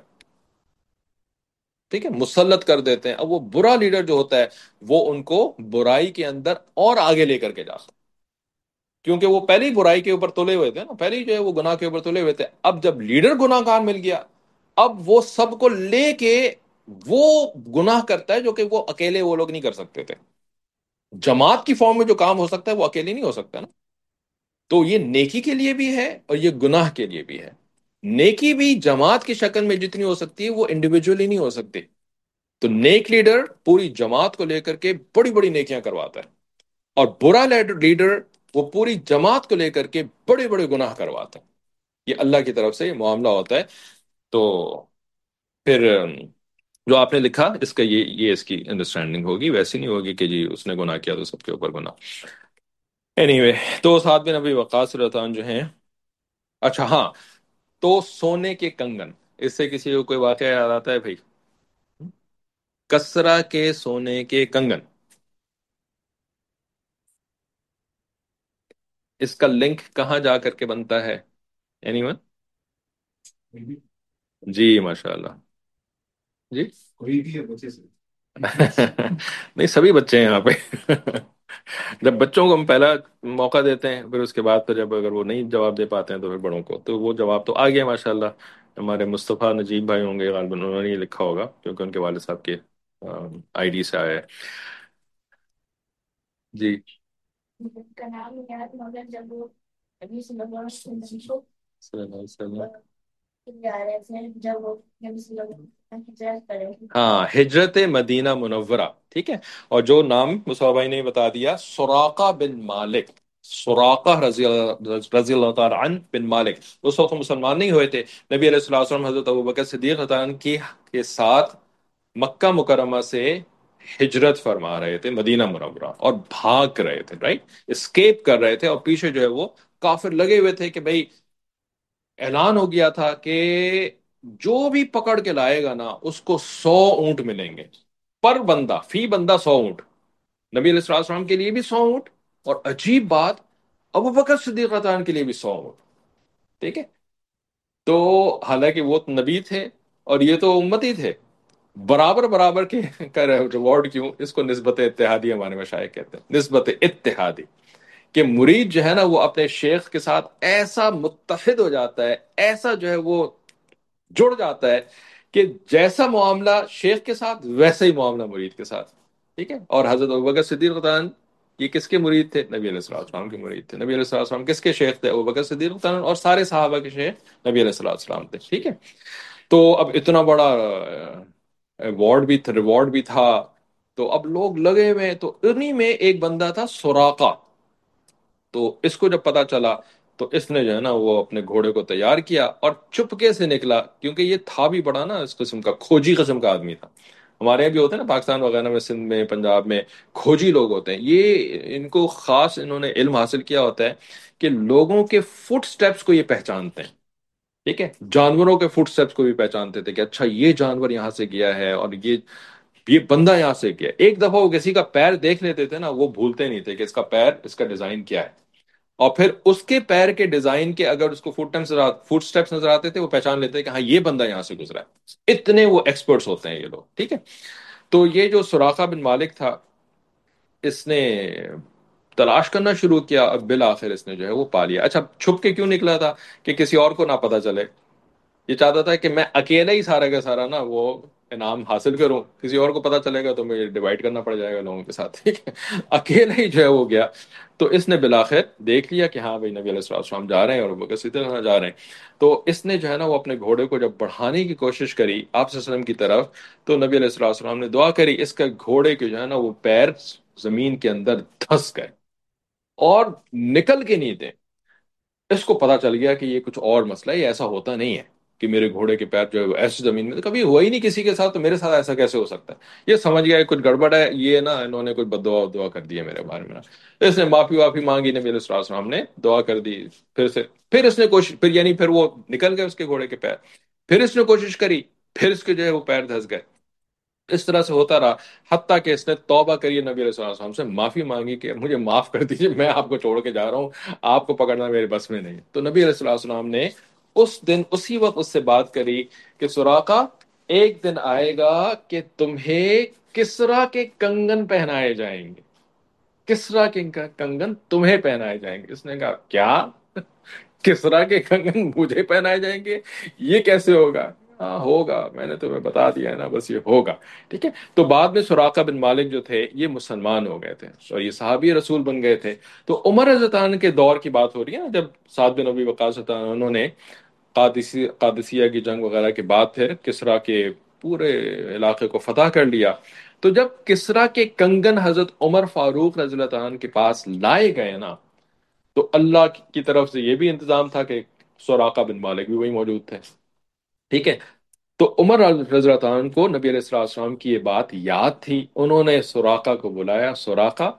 ٹھیک ہے مسلط کر دیتے ہیں. اب وہ برا لیڈر جو ہوتا ہے وہ ان کو برائی کے اندر اور آگے لے کر کے جاتا ہے، کیونکہ وہ پہلے ہی برائی کے اوپر تلے ہوئے تھے نا، پہلے ہی جو ہے وہ گناہ کے اوپر تلے ہوئے تھے. اب جب لیڈر گناہ گار مل گیا، اب وہ سب کو لے کے وہ گناہ کرتا ہے جو کہ وہ اکیلے وہ لوگ نہیں کر سکتے تھے. جماعت کی فارم میں جو کام ہو سکتا ہے وہ اکیلے نہیں ہو سکتا نا. تو یہ نیکی کے لیے بھی ہے اور یہ گناہ کے لیے بھی ہے. نیکی بھی جماعت کی شکل میں جتنی ہو سکتی ہے وہ انڈیویجولی نہیں ہو سکتی. تو نیک لیڈر پوری جماعت کو لے کر کے بڑی بڑی نیکیاں کرواتا ہے، اور برا لیڈر وہ پوری جماعت کو لے کر کے بڑے بڑے گناہ کرواتا ہے. یہ اللہ کی طرف سے یہ معاملہ ہوتا ہے. تو پھر جو آپ نے لکھا اس کا یہ یہ اس کی انڈرسٹینڈنگ ہوگی، ویسی نہیں ہوگی کہ جی اس نے گناہ کیا تو سب کے اوپر گناہ. اینی وے، تو سعد بن ابی وقاص رضی اللہ عنہ جو ہیں. اچھا ہاں، تو سونے کے کنگن، اس سے کسی کو کوئی واقعہ یاد آتا ہے بھائی؟ کسرا کے سونے کے کنگن، اس کا لنک کہاں جا کر کے بنتا ہے؟ Any one? جی ماشاء اللہ. جی کوئی بھی ہے بچے سے نہیں، سبھی بچے ہیں یہاں پہ. جب بچوں کو ہم پہلا موقع دیتے ہیں، پھر اس کے بعد پھر جب اگر وہ نہیں جواب دے پاتے ہیں تو پھر بڑوں کو، تو وہ جواب تو آ گیا ماشاء اللہ. ہمارے مصطفیٰ نجیب بھائی ہوں گے غالباً، انہوں نے یہ لکھا ہوگا کیونکہ ان کے والد صاحب کے آئی ڈی سے آیا ہے. جی صلی اللہ علیہ وسلم. ہاں، ہجرت مدینہ منورہ. ٹھیک ہے. اور جو نام مصطفیٰ بھائی نے بتا دیا، سراقہ بن مالک، سراقہ رضی اللہ رضی اللہ تعالی عنہ بن مالک، اس وقت مسلمان نہیں ہوئے تھے. نبی علیہ الصلوۃ والسلام حضرت ابوبکر صدیق رضی اللہ عنہ کی کے ساتھ مکہ مکرمہ سے ہجرت فرما رہے تھے مدینہ منورہ اور بھاگ رہے تھے، رائٹ، اسکیپ کر رہے تھے، اور پیچھے جو ہے وہ کافر لگے ہوئے تھے کہ بھائی اعلان ہو گیا تھا کہ جو بھی پکڑ کے لائے گا نا اس کو سو اونٹ ملیں گے، پر بندہ فی بندہ سو اونٹ، نبی علیہ الصلوۃ والسلام کے لیے بھی سو اونٹ، اور عجیب بات ابو بکر صدیق رضی اللہ عنہ کے لیے بھی سو اونٹ، ٹھیک ہے؟ تو حالانکہ وہ نبی تھے اور یہ تو امتی تھے، برابر برابر کے کا ریوارڈ کیوں؟ اس کو نسبت اتحادی ہمارے مشائخ کہتے ہیں، نسبت اتحادی، کہ مرید جو ہے نا وہ اپنے شیخ کے ساتھ ایسا متحد ہو جاتا ہے، ایسا جو ہے وہ جڑ جاتا ہے کہ جیسا معاملہ شیخ کے ساتھ ویسا ہی معاملہ مرید کے ساتھ، ٹھیک ہے؟ اور حضرت ابوبکر صدیق رضی اللہ عنہ یہ کس کے مرید تھے؟ نبی علیہ الصلوۃ والسلام کے مرید تھے۔ نبی علیہ الصلوۃ والسلام کس کے شیخ تھے؟ ابوبکر صدیق رضی اللہ عنہ، اور سارے صحابہ کے شیخ نبی علیہ الصلوۃ والسلام تھے، ٹھیک ہے؟ تو اب اتنا بڑا ایوارڈ بھی تھا، ریوارڈ بھی تھا، تو اب لوگ لگے ہوئے، تو انہی میں ایک بندہ تھا سراقہ، تو اس کو جب پتا چلا تو اس نے جو ہے نا وہ اپنے گھوڑے کو تیار کیا اور چپکے سے نکلا، کیونکہ یہ تھا بھی بڑا نا اس قسم کا، کھوجی قسم کا آدمی تھا۔ ہمارے یہاں بھی ہوتے ہیں نا پاکستان وغیرہ میں، سندھ میں، پنجاب میں کھوجی لوگ ہوتے ہیں، یہ ان کو خاص انہوں نے علم حاصل کیا ہوتا ہے کہ لوگوں کے فٹ سٹیپس کو یہ پہچانتے ہیں، ٹھیک ہے؟ جانوروں کے فٹ سٹیپس کو بھی پہچانتے تھے کہ اچھا یہ جانور یہاں سے گیا ہے اور یہ یہ بندہ یہاں سے گیا۔ ایک دفعہ وہ کسی کا پیر دیکھ لیتے تھے نا، وہ بھولتے نہیں تھے کہ اس کا پیر، اس کا ڈیزائن کیا ہے، اور پھر اس کے پیر کے ڈیزائن کے اگر اس کو فٹ فٹ سٹیپس نظر آتے تھے وہ پہچان لیتے کہ ہاں یہ بندہ یہاں سے گزرا ہے، اتنے وہ ایکسپرٹس ہوتے ہیں یہ لوگ، ٹھیک ہے؟ تو یہ جو سراقہ بن مالک تھا، اس نے تلاش کرنا شروع کیا، اب بالآخر اس نے جو ہے وہ پا لیا۔ اچھا چھپ کے کیوں نکلا تھا؟ کہ کسی اور کو نہ پتا چلے، یہ چاہتا تھا کہ میں اکیلا ہی سارا کا سارا نا وہ انعام حاصل کروں، کسی اور کو پتا چلے گا تو مجھے ڈیوائڈ کرنا پڑ جائے گا لوگوں کے ساتھ، ٹھیک ہے؟ اکیلا ہی جو ہے وہ گیا، تو اس نے بالآخر دیکھ لیا کہ ہاں بھائی نبی علیہ الصلوۃ والسلام جا رہے ہیں اور ابو بکر صدیق رضی اللہ عنہ جا رہے ہیں، تو اس نے جو ہے نا وہ اپنے گھوڑے کو جب بڑھانے کی کوشش کری آپ صلی اللہ علیہ وسلم کی طرف، تو نبی علیہ الصلوۃ والسلام نے دعا کری، اس کا گھوڑے کے جو ہے نا وہ پیر زمین کے اندر دھس گئے اور نکل کے نہیں تھے۔ اس کو پتا چل گیا کہ یہ کچھ اور مسئلہ ہے، یہ ایسا ہوتا نہیں ہے کہ میرے گھوڑے کے پیر جو ہے وہ ایسی زمین میں، کبھی ہوا ہی نہیں کسی کے ساتھ، تو میرے ساتھ ایسا کیسے ہو سکتا ہے؟ یہ سمجھ گیا کہ کچھ گڑبڑ ہے، یہ نا انہوں نے کچھ بد دعا دعا کر دی ہے میرے بارے میں نا۔ اس نے معافی وافی مانگی، نبی علیہ الصلوۃ والسلام نے دعا کر دی، پھر سے پھر اس نے کوشش، پھر یعنی پھر وہ نکل گئے اس کے گھوڑے کے پیر، پھر اس نے کوشش کری، پھر اس کے جو ہے وہ پیر دھس گئے، اس طرح سے ہوتا رہا، حتیٰ کہ اس نے توبہ کری، نبی علیہ الصلوۃ والسلام سے معافی مانگی کہ مجھے معاف کر دیجیے، میں آپ کو چھوڑ کے جا رہا ہوں، آپ کو پکڑنا میرے بس میں نہیں۔ تو نبی علیہ الصلوۃ والسلام نے اس دن اسی وقت اس سے بات کری کہ سراقہ ایک دن آئے گا کہ تمہیں کسرا کے کنگن پہنائے جائیں گے، کسرا کے کنگن تمہیں پہنائے جائیں گے۔ اس نے کہا کیا؟ کسرا کے کنگن مجھے پہنائے جائیں گے؟ یہ کیسے ہوگا؟ ہاں ہوگا، میں نے تمہیں بتا دیا ہے نا، بس یہ ہوگا، ٹھیک ہے؟ تو بعد میں سراقہ بن مالک جو تھے یہ مسلمان ہو گئے تھے اور یہ صحابی رسول بن گئے تھے۔ تو عمر رضی اللہ عنہ کے دور کی بات ہو رہی ہے نا، جب سعد بن ابی وقاص رضی اللہ عنہ انہوں نے قادسی قادسیہ کی جنگ وغیرہ کے بعد پھر کسرا کے پورے علاقے کو فتح کر لیا، تو جب کسرا کے کنگن حضرت عمر فاروق رضی اللہ عنہ کے پاس لائے گئے نا، تو اللہ کی طرف سے یہ بھی انتظام تھا کہ سراقہ بن مالک بھی وہی موجود تھے، ٹھیک ہے؟ تو عمر رضی اللہ عنہ کو نبی علیہ الصلوۃ والسلام کی یہ بات یاد تھی، انہوں نے سراقہ کو بلایا، سراقہ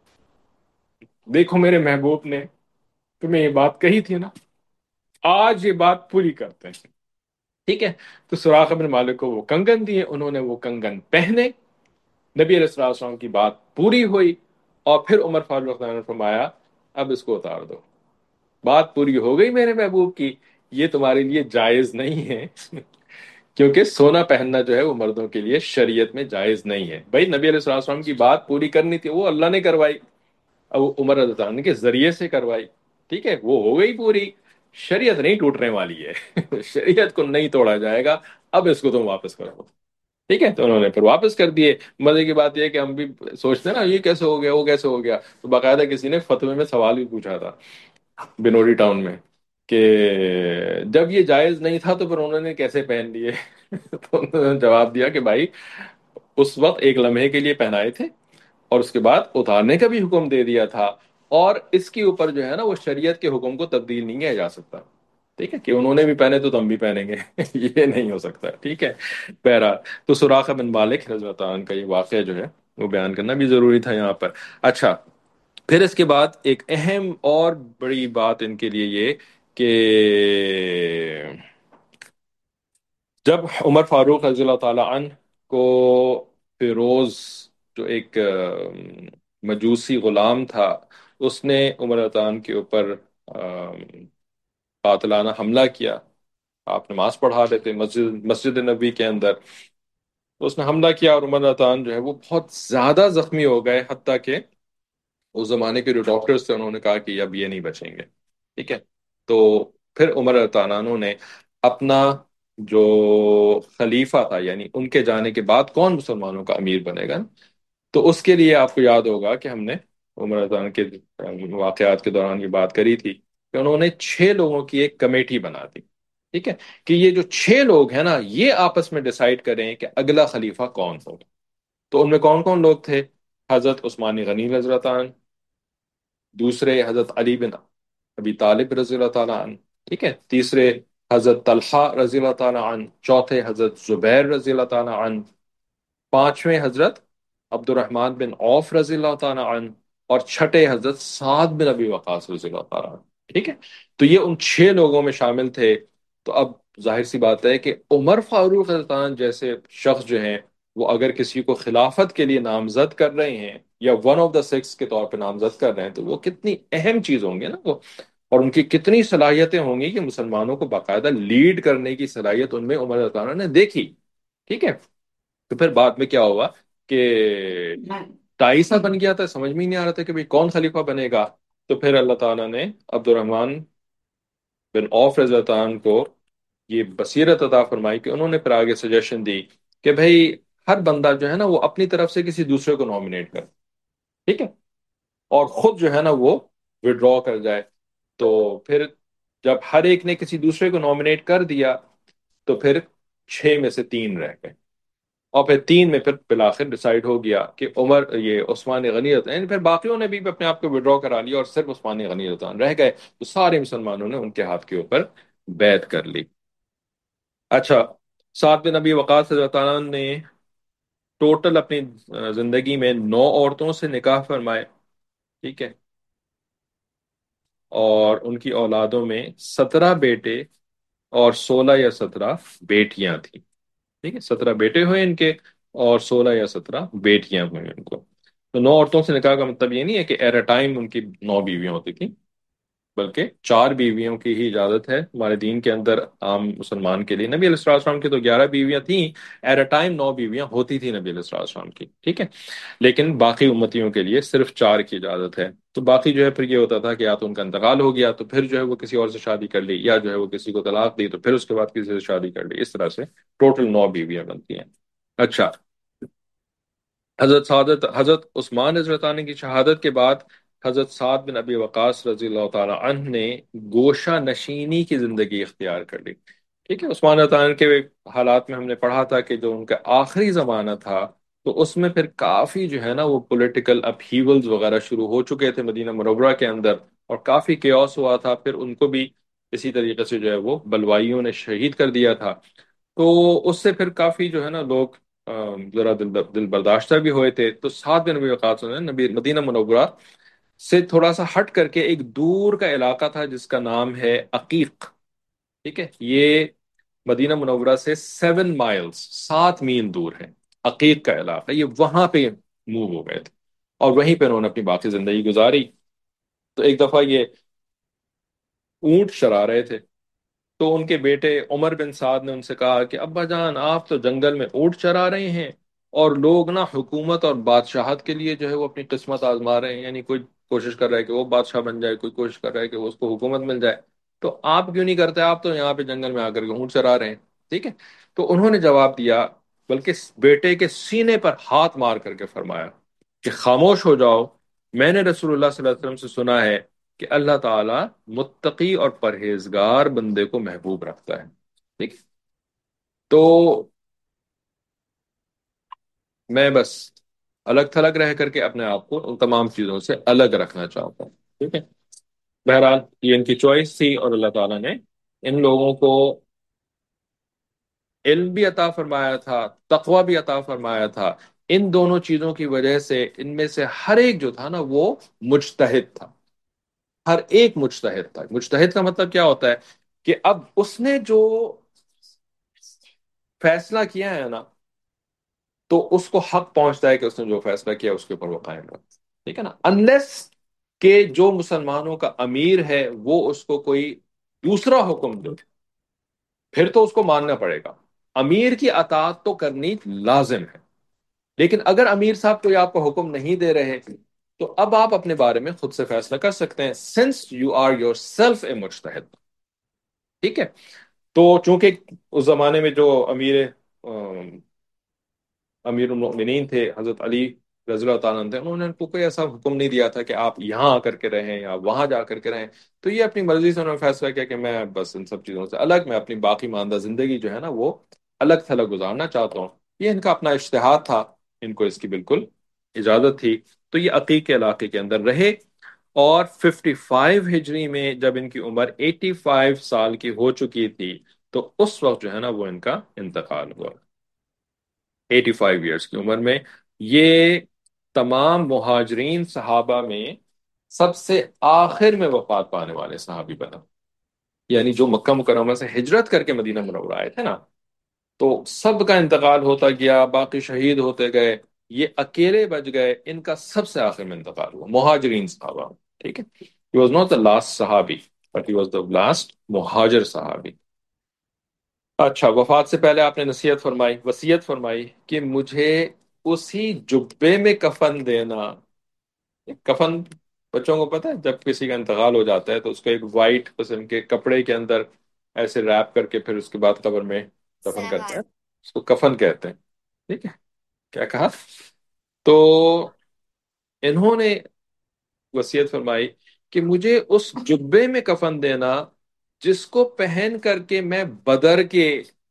دیکھو میرے محبوب نے تمہیں یہ بات کہی تھی نا، آج یہ بات پوری کرتے ہیں، ٹھیک ہے؟ تو سراقہ بن مالک کو وہ کنگن دیے، انہوں نے وہ کنگن پہنے، نبی علیہ الصلوۃ والسلام کی بات پوری ہوئی، اور پھر عمر فاروق رضی اللہ عنہ نے فرمایا اب اس کو اتار دو، بات پوری ہو گئی میرے محبوب کی، یہ تمہارے لیے جائز نہیں ہے کیونکہ سونا پہننا جو ہے وہ مردوں کے لیے شریعت میں جائز نہیں ہے۔ بھائی نبی علیہ الصلوۃ والسلام کی بات پوری کرنی تھی، وہ اللہ نے کروائی، اب وہ عمر رضی اللہ عنہ کے ذریعے سے کروائی، ٹھیک ہے؟ وہ ہو گئی پوری، شریعت نہیں ٹوٹنے والی ہے شریعت کو نہیں توڑا جائے گا، اب اس کو تم واپس کرو، ٹھیک ہے؟ تو انہوں نے پھر واپس کر دیے۔ مزے کی بات یہ ہے کہ ہم بھی سوچتے ہیں نا یہ کیسے ہو گیا وہ کیسے ہو گیا، تو باقاعدہ کسی نے فتوے میں سوال بھی پوچھا تھا بنوری ٹاؤن میں کہ جب یہ جائز نہیں تھا تو پھر انہوں نے کیسے پہن لیے تو انہوں نے جواب دیا کہ بھائی اس وقت ایک لمحے کے لیے پہنائے تھے اور اس کے بعد اتارنے کا بھی حکم دے دیا تھا، اور اس کے اوپر جو ہے نا وہ شریعت کے حکم کو تبدیل نہیں کیا جا سکتا، ٹھیک ہے؟ کہ انہوں نے بھی پہنے تو ہم بھی پہنیں گے یہ نہیں ہو سکتا، ٹھیک ہے؟ بہرحال تو سراقہ بن مالک رضی اللہ عنہ کا یہ واقعہ جو ہے وہ بیان کرنا بھی ضروری تھا یہاں پر. اچھا، پھر اس کے بعد ایک اہم اور بڑی بات ان کے لیے یہ کہ جب عمر فاروق رضی اللہ تعالی عنہ کو فیروز جو ایک آم، مجوسی غلام تھا، اس نے عمر رضی اللہ عنہ کے اوپر آم، قاتلانہ حملہ کیا. آپ نماز پڑھا رہے تھے مسجد مسجد نبی کے اندر، تو اس نے حملہ کیا اور عمر رضی اللہ عنہ جو ہے وہ بہت زیادہ زخمی ہو گئے، حتیٰ کہ اس زمانے کے جو ڈاکٹرز تھے انہوں نے کہا کہ اب یہ نہیں بچیں گے. ٹھیک ہے. تو پھر عمر رضی اللہ عنہ نے اپنا جو خلیفہ تھا، یعنی ان کے جانے کے بعد کون مسلمانوں کا امیر بنے گا، تو اس کے لیے آپ کو یاد ہوگا کہ ہم نے عمر رضی اللہ عنہ کے واقعات کے دوران یہ بات کری تھی کہ انہوں نے چھ لوگوں کی ایک کمیٹی بنا دی. ٹھیک ہے، کہ یہ جو چھ لوگ ہیں نا، یہ آپس میں ڈیسائیڈ کریں کہ اگلا خلیفہ کون ہوگا. تو ان میں کون کون لوگ تھے؟ حضرت عثمان غنی رضی اللہ عنہ، دوسرے حضرت علی بن ابی طالب رضی اللہ تعالیٰ عنہ، ٹھیک ہے، تیسرے حضرت طلحہ رضی اللہ تعالیٰ عنہ، چوتھے حضرت زبیر رضی اللہ تعالیٰ عنہ، پانچویں حضرت عبد الرحمن بن عوف رضی اللہ تعالیٰ عنہ، اور چھٹے حضرت سعد بن ابی وقاص رضی اللہ تعالیٰ عنہ. ٹھیک ہے. تو یہ ان چھ لوگوں میں شامل تھے. تو اب ظاہر سی بات ہے کہ عمر فاروق رضی اللہ عنہ جیسے شخص جو ہیں، وہ اگر کسی کو خلافت کے لیے نامزد کر رہے ہیں یا ون آف دا سکس کے طور پہ نامزد کر رہے ہیں، تو وہ کتنی اہم چیز ہوں گے نا وہ، اور ان کی کتنی صلاحیتیں ہوں گی کہ مسلمانوں کو باقاعدہ لیڈ کرنے کی صلاحیت ان میں عمر رضی اللہ عنہ نے دیکھی. ٹھیک ہے. تو پھر بعد میں کیا ہوا کہ تائیسا بن گیا تھا، سمجھ میں ہی نہیں آ رہا تھا کہ بھئی کون خلیفہ بنے گا. تو پھر اللہ تعالیٰ نے عبد الرحمن بن عوف رضی اللہ عنہ کو یہ بصیرت عطا فرمائی کہ انہوں نے پھر آگے سجیشن دی کہ بھئی ہر بندہ جو ہے نا وہ اپنی طرف سے کسی دوسرے کو نامینیٹ کر. ٹھیک ہے. اور خود جو ہے نا وہ وڈرا کر جائے. تو پھر جب ہر ایک نے کسی دوسرے کو نامینیٹ کر دیا تو پھر چھ میں سے تین رہ گئے، اور پھر تین میں پھر بالآخر ڈیسائیڈ ہو گیا کہ عمر یہ عثمان غنی رضی اللہ عنہ، پھر باقیوں نے بھی اپنے آپ کو وڈرا کرا لیا اور صرف عثمان غنی رضی اللہ عنہ رہ گئے. تو سارے مسلمانوں نے ان کے ہاتھ کے اوپر بیعت کر لی. اچھا، سعد بن نبی وقاص رضی اللہ عنہ نے ٹوٹل اپنی زندگی میں نو عورتوں سے نکاح فرمائے. ٹھیک ہے. اور ان کی اولادوں میں سترہ بیٹے اور سولہ یا سترہ بیٹیاں تھیں. ٹھیک ہے، سترہ بیٹے ہوئے ان کے اور سولہ یا سترہ بیٹیاں ہوئیں ان کو. تو نو عورتوں سے نکاح کا مطلب یہ نہیں ہے کہ ایٹ اے ٹائم ان کی نو بیویاں ہوتی تھیں، بلکہ چار بیویوں کی ہی اجازت ہے ہمارے دین کے اندر. عام مسلمان کے لیے نبی علیہ الصلوۃ والسلام کی تو گیارہ بیویاں تھیں، ایٹ اے ٹائم نو بیویاں ہوتی تھیں نبی علیہ الصلوۃ والسلام کی. ٹھیک ہے. لیکن باقی امتیوں کے لیے صرف چار کی اجازت ہے. تو باقی جو ہے پھر یہ ہوتا تھا کہ یا تو ان کا انتقال ہو گیا تو پھر جو ہے وہ کسی اور سے شادی کر لی، یا جو ہے وہ کسی کو طلاق دی تو پھر اس کے بعد کسی سے شادی کر لی. اس طرح سے ٹوٹل نو بیویاں بنتی ہیں. اچھا، حضرت سعادت حضرت عثمان رضی اللہ عنہ کی شہادت کے بعد حضرت سعد بن ابی وقاص رضی اللہ تعالی عنہ نے گوشہ نشینی کی زندگی اختیار کر لی. ٹھیک ہے. عثمان رضی اللہ عنہ کے حالات میں ہم نے پڑھا تھا کہ جو ان کا آخری زمانہ تھا تو اس میں پھر کافی جو ہے نا وہ پولیٹیکل اپہیولز وغیرہ شروع ہو چکے تھے مدینہ منورہ کے اندر، اور کافی کیوس ہوا تھا. پھر ان کو بھی اسی طریقے سے جو ہے وہ بلوائیوں نے شہید کر دیا تھا. تو اس سے پھر کافی جو ہے نا لوگ آم، ذرا دل دل برداشتہ بھی ہوئے تھے. تو سعد بن نبی وقاص نے نبی مدینہ منورہ سے تھوڑا سا ہٹ کر کے ایک دور کا علاقہ تھا جس کا نام ہے عقیق. ٹھیک ہے. یہ مدینہ منورہ سے سیون مائلز سات میل دور ہے عقیق کا علاقہ. یہ وہاں پہ موو ہو گئے تھے اور وہیں پہ انہوں نے اپنی باقی زندگی گزاری. تو ایک دفعہ یہ اونٹ چرا رہے تھے تو ان کے بیٹے عمر بن سعد نے ان سے کہا کہ ابا جان، آپ تو جنگل میں اونٹ چرا رہے ہیں اور لوگ نا حکومت اور بادشاہت کے لیے جو ہے وہ اپنی قسمت آزما رہے ہیں، یعنی کوئی کوشش کر رہا ہے کہ وہ بادشاہ بن جائے، کوئی کوشش کر رہا ہے کہ وہ اس کو حکومت مل جائے. تو آپ کیوں نہیں کرتے؟ آپ تو یہاں پہ جنگل میں آ کر کے اونٹ چرا رہے ہیں. ٹھیک ہے. تو انہوں نے جواب دیا، بلکہ بیٹے کے سینے پر ہاتھ مار کر کے فرمایا کہ خاموش ہو جاؤ. میں نے رسول اللہ صلی اللہ علیہ وسلم سے سنا ہے کہ اللہ تعالیٰ متقی اور پرہیزگار بندے کو محبوب رکھتا ہے. ٹھیک ہے؟ تو میں بس الگ تھلگ رہ کر کے اپنے آپ کو ان تمام چیزوں سے الگ رکھنا چاہتا ہوں. ٹھیک ہے. بہرحال یہ ان کی چوائس تھی اور اللہ تعالیٰ نے ان لوگوں کو علم بھی عطا فرمایا تھا، تقوی بھی عطا فرمایا تھا. ان دونوں چیزوں کی وجہ سے ان میں سے ہر ایک جو تھا نا وہ مجتہد تھا، ہر ایک مجتہد تھا۔ مجتہد کا مطلب کیا ہوتا ہے کہ اب اس نے جو فیصلہ کیا ہے نا تو اس کو حق پہنچتا ہے کہ اس نے جو فیصلہ کیا اس کے اوپر وہ قائم رہا، ٹھیک ہے نا، انلیس کہ جو مسلمانوں کا امیر ہے وہ اس کو کوئی دوسرا حکم دے، پھر تو اس کو ماننا پڑے گا، امیر کی اطاعت تو کرنی لازم ہے۔ لیکن اگر امیر صاحب کوئی آپ کو حکم نہیں دے رہے تو اب آپ اپنے بارے میں خود سے فیصلہ کر سکتے ہیں، since you are yourself a مجتہد، ٹھیک ہے۔ تو چونکہ اس زمانے میں جو امیر امیر المؤمنین تھے حضرت علی رضی اللہ تعالیٰ عنہ تھے، انہوں نے ان کو کوئی ایسا حکم نہیں دیا تھا کہ آپ یہاں آ کر کے رہیں یا وہاں جا کر کے رہیں، تو یہ اپنی مرضی سے انہوں نے فیصلہ کیا کہ میں بس ان سب چیزوں سے الگ، میں اپنی باقی ماندہ زندگی جو ہے نا وہ الگ تھلگ گزارنا چاہتا ہوں۔ یہ ان کا اپنا اجتہاد تھا، ان کو اس کی بالکل اجازت تھی۔ تو یہ عقیق کے علاقے کے اندر رہے، اور ففٹی فائیو ہجری میں جب ان کی عمر ایٹی فائیو سال کی ہو چکی تھی تو اس وقت جو ہے نا وہ ان کا انتقال ہوا، ایٹی فائیو ایئرس کی عمر میں۔ یہ تمام مہاجرین صحابہ میں سب سے آخر میں وفات پانے والے صحابی بنا، یعنی جو مکہ مکرمہ سے ہجرت کر کے مدینہ منورہ آئے تھے نا تو سب کا انتقال ہوتا گیا، باقی شہید ہوتے گئے، یہ اکیلے بچ گئے، ان کا سب سے آخر میں انتقال ہوا، مہاجرین صحابہ، ٹھیک ہے۔ He was not the last صحابی but he was the last مہاجر صحابی۔ اچھا، وفات سے پہلے آپ نے نصیحت فرمائی، وصیت فرمائی کہ مجھے اسی جبے میں کفن دینا۔ کفن بچوں کو پتہ ہے، جب کسی کا انتقال ہو جاتا ہے تو اس کو ایک وائٹ قسم کے کپڑے کے اندر ایسے ریپ کر کے پھر اس کے بعد قبر میں دفن کرتے ہیں، اس کو کفن کہتے ہیں، ٹھیک ہے۔ کیا کہا؟ تو انہوں نے وصیت فرمائی کہ مجھے اس جبے میں کفن دینا جس کو پہن کر کے میں بدر کے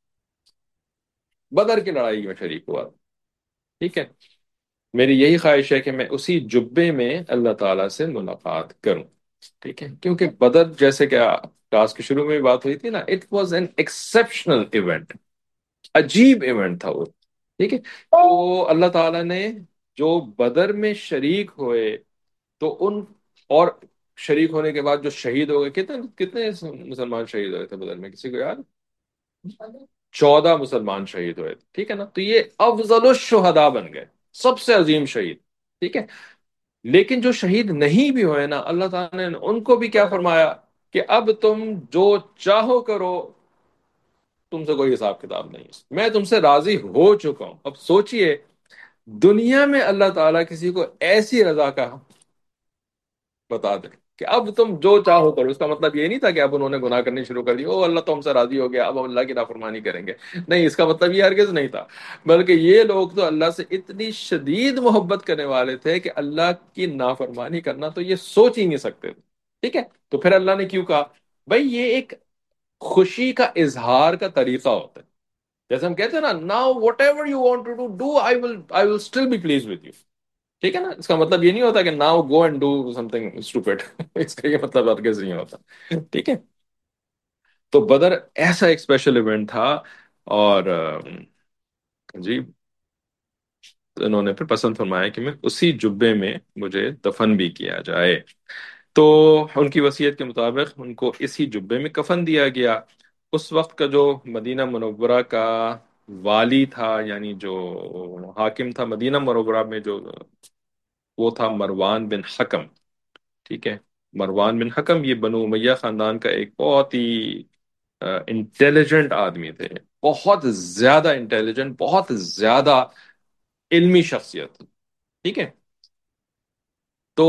بدر کی لڑائی میں شریک ہوا، ٹھیک ہے۔ میری یہی خواہش ہے کہ میں اسی جبے میں اللہ تعالیٰ سے ملاقات کروں، ٹھیک ہے، کیونکہ بدر جیسے کہ ٹاسک کے شروع میں بھی بات ہوئی تھی نا، it was an exceptional event, عجیب ایونٹ تھا وہ، ٹھیک ہے۔ تو اللہ تعالیٰ نے جو بدر میں شریک ہوئے تو ان، اور شریک ہونے کے بعد جو شہید ہو گئے، کتنے کتنے مسلمان شہید ہوئے تھے بدر میں، کسی کو یاد؟ چودہ مسلمان شہید ہوئے تھے، ٹھیک ہے نا، تو یہ افضل الشہداء بن گئے، سب سے عظیم شہید، ٹھیک ہے۔ لیکن جو شہید نہیں بھی ہوئے نا، اللہ تعالیٰ نے ان کو بھی کیا فرمایا کہ اب تم جو چاہو کرو، تم سے کوئی حساب کتاب نہیں ہے، میں تم سے راضی ہو چکا ہوں۔ اب سوچئے دنیا میں اللہ تعالیٰ کسی کو ایسی رضا کا بتا دیں کہ اب تم جو چاہو کرو، اس کا مطلب یہ نہیں تھا کہ اب انہوں نے گناہ کرنی شروع کر دی، او اللہ تو ہم سے راضی ہو گیا اب ہم اللہ کی نافرمانی کریں گے، نہیں، اس کا مطلب یہ ہرگز نہیں تھا، بلکہ یہ لوگ تو اللہ سے اتنی شدید محبت کرنے والے تھے کہ اللہ کی نافرمانی کرنا تو یہ سوچ ہی نہیں سکتے تھے، ٹھیک ہے۔ تو پھر اللہ نے کیوں کہا؟ بھائی یہ ایک خوشی کا اظہار کا طریقہ ہوتا ہے، جیسے ہم کہتے ہیں نا، now whatever you want to do do I will I will still be pleased with you, ٹھیک ہے نا۔ اس کا مطلب یہ نہیں ہوتا کہ now go and do something stupid, اس کا یہ مطلب ہرگز نہیں ہوتا، ٹھیک ہے۔ تو بدر ایسا ایک اسپیشل ایونٹ تھا، اور ام، جی انہوں نے پھر پسند فرمایا کہ میں اسی جبے میں مجھے دفن بھی کیا جائے، تو ان کی وصیت کے مطابق ان کو اسی جبے میں کفن دیا گیا۔ اس وقت کا جو مدینہ منورہ کا والی تھا، یعنی جو حاکم تھا مدینہ منورہ میں، جو وہ تھا مروان بن حکم، ٹھیک ہے۔ مروان بن حکم یہ بنو امیہ خاندان کا ایک بہت ہی انٹیلیجنٹ آدمی تھے، بہت زیادہ انٹیلیجنٹ، بہت زیادہ علمی شخصیت، ٹھیک ہے۔ تو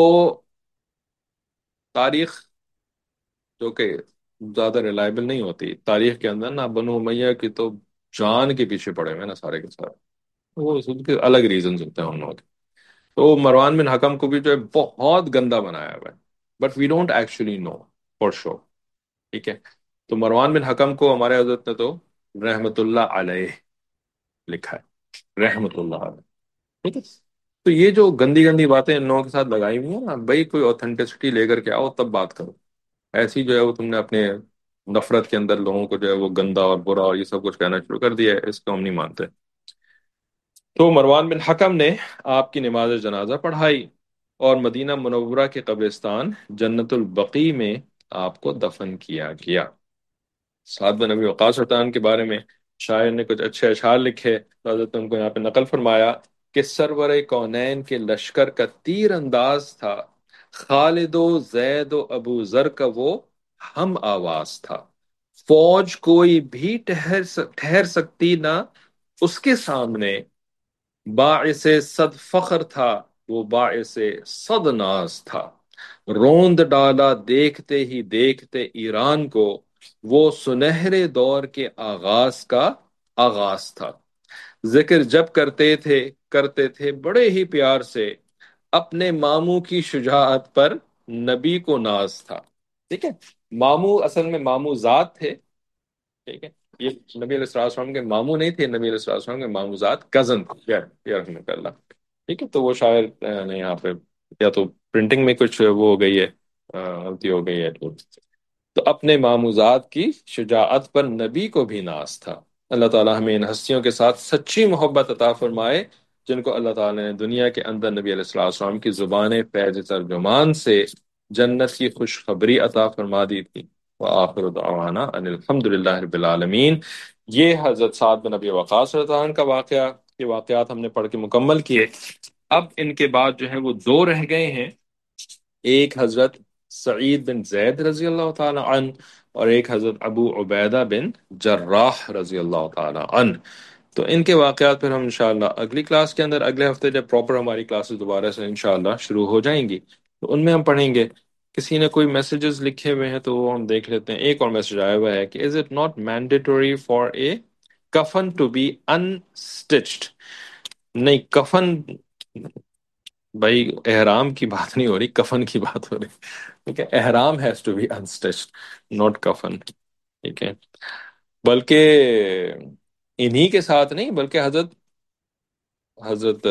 تاریخ جو کہ زیادہ ریلائبل نہیں ہوتی، تاریخ کے اندر نا بنو امیہ کی تو جان کے پیچھے پڑے ہوئے نا سارے کے سارے، وہ ان کے الگ ریزنز ہوتے ہیں ان لوگوں کے۔ تو مروان بن حکم کو بھی جو ہے بہت گندا بنایا ہوا ہے، but we don't actually know for sure, ٹھیک ہے۔ تو مروان بن حکم کو ہمارے حضرت نے تو رحمت اللہ علیہ لکھا ہے، رحمت اللہ علیہ، ٹھیک ہے۔ تو یہ جو گندی گندی باتیں ان لوگوں کے ساتھ لگائی ہوئی ہیں نا، بھائی کوئی اوتھینٹسٹی لے کر کے آؤ تب بات کرو، ایسی جو ہے وہ تم نے اپنے نفرت کے اندر لوگوں کو جو ہے وہ گندا اور برا اور یہ سب کچھ کہنا شروع کر دیا ہے، اس کو ہم نہیں مانتے۔ تو مروان بن حکم نے آپ کی نماز جنازہ پڑھائی اور مدینہ منورہ کے قبرستان جنت البقیع میں آپ کو دفن کیا گیا۔ سعد بن ابی وقاص رضی اللہ عنہ کے بارے میں شاعر نے کچھ اچھے اشعار لکھے، تو حضرت نے ان کو یہاں پہ نقل فرمایا کہ سرور کونین کے لشکر کا تیر انداز تھا، خالد و زید و ابو ذر کا وہ ہم آواز تھا، فوج کوئی بھی ٹھہر ٹھہر سکتی نہ اس کے سامنے، باعث صد فخر تھا وہ باعث صد ناز تھا، روند ڈالا دیکھتے ہی دیکھتے ایران کو، وہ سنہرے دور کے آغاز کا آغاز تھا، ذکر جب کرتے تھے کرتے تھے بڑے ہی پیار سے، اپنے ماموں کی شجاعت پر نبی کو ناز تھا۔ ٹھیک ہے، ماموں اصل میں ماموں ذات تھے، ٹھیک ہے، یہ نبی علیہ الصلوۃ والسلام کے ماموں نہیں تھے، نبی علیہ الصلوۃ والسلام کے ماموزات کزن تھے، یا رحمۃ اللہ۔ ٹھیک ہے، تو وہ شاعر آ، نے یہاں پہ یا تو پرنٹنگ میں کچھ وہ ہو گئی ہے، آ، غلطی ہو گئی ہے، تو تو اپنے ماموزات کی شجاعت پر نبی کو بھی ناز تھا۔ اللہ تعالیٰ ہمیں ان ہستیوں کے ساتھ سچی محبت عطا فرمائے جن کو اللہ تعالیٰ نے دنیا کے اندر نبی علیہ الصلوۃ والسلام کی زبان فیض ترجمان سے جنت کی خوشخبری عطا فرما دی تھی۔ وآخر دعوانا ان الحمد للہ رب العالمین۔ یہ حضرت سعد بن ابی وقاص رضی اللہ عنہ کا واقعہ، یہ واقعات ہم نے پڑھ کے مکمل کیے۔ اب ان کے بعد جو ہے وہ دو رہ گئے ہیں، ایک حضرت سعید بن زید رضی اللہ تعالی عنہ اور ایک حضرت ابو عبیدہ بن جراح رضی اللہ تعالی عنہ۔ تو ان کے واقعات پھر ہم انشاءاللہ اگلی کلاس کے اندر، اگلے ہفتے جب پراپر ہماری کلاسز دوبارہ سے انشاءاللہ شروع ہو جائیں گی تو ان میں ہم پڑھیں گے۔ کسی نے کوئی میسیجز لکھے ہوئے ہیں تو وہ ہم دیکھ لیتے ہیں۔ ایک اور میسج آیا ہوا ہے کہ is it not mandatory for a کفن ٹو بی انسٹچڈ؟ نہیں، کفن بھائی احرام کی بات نہیں ہو رہی، کفن کی بات ہو رہی، ٹھیک ہے، احرام has to be unstitched not کفن، ٹھیک ہے، بلکہ انہی کے ساتھ نہیں بلکہ حضرت حضرت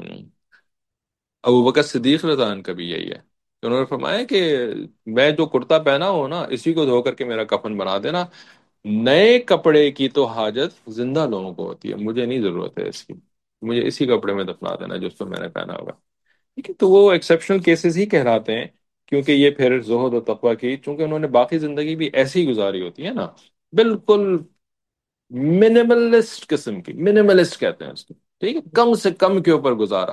ابو بکر صدیق رضی اللہ عنہ کا بھی یہی ہے کہ انہوں نے فرمایا کہ میں جو کرتا پہنا ہوں نا اسی کو دھو کر کے میرا کفن بنا دینا، نئے کپڑے کی تو حاجت زندہ لوگوں کو ہوتی ہے، مجھے نہیں ضرورت ہے اس کی، مجھے اسی کپڑے میں دفنا دینا جو اس کو میں نے پہنا ہوگا۔ ٹھیک ہے، تو وہ ایکسیپشنل کیسز ہی کہلاتے ہیں، کیونکہ یہ پھر زہد و تقوی کی، چونکہ انہوں نے باقی زندگی بھی ایسی ہی گزاری ہوتی ہے نا، بالکل منیملسٹ قسم کی، منیملسٹ کہتے ہیں اس کو، ٹھیک ہے، کم سے کم کے اوپر گزارا۔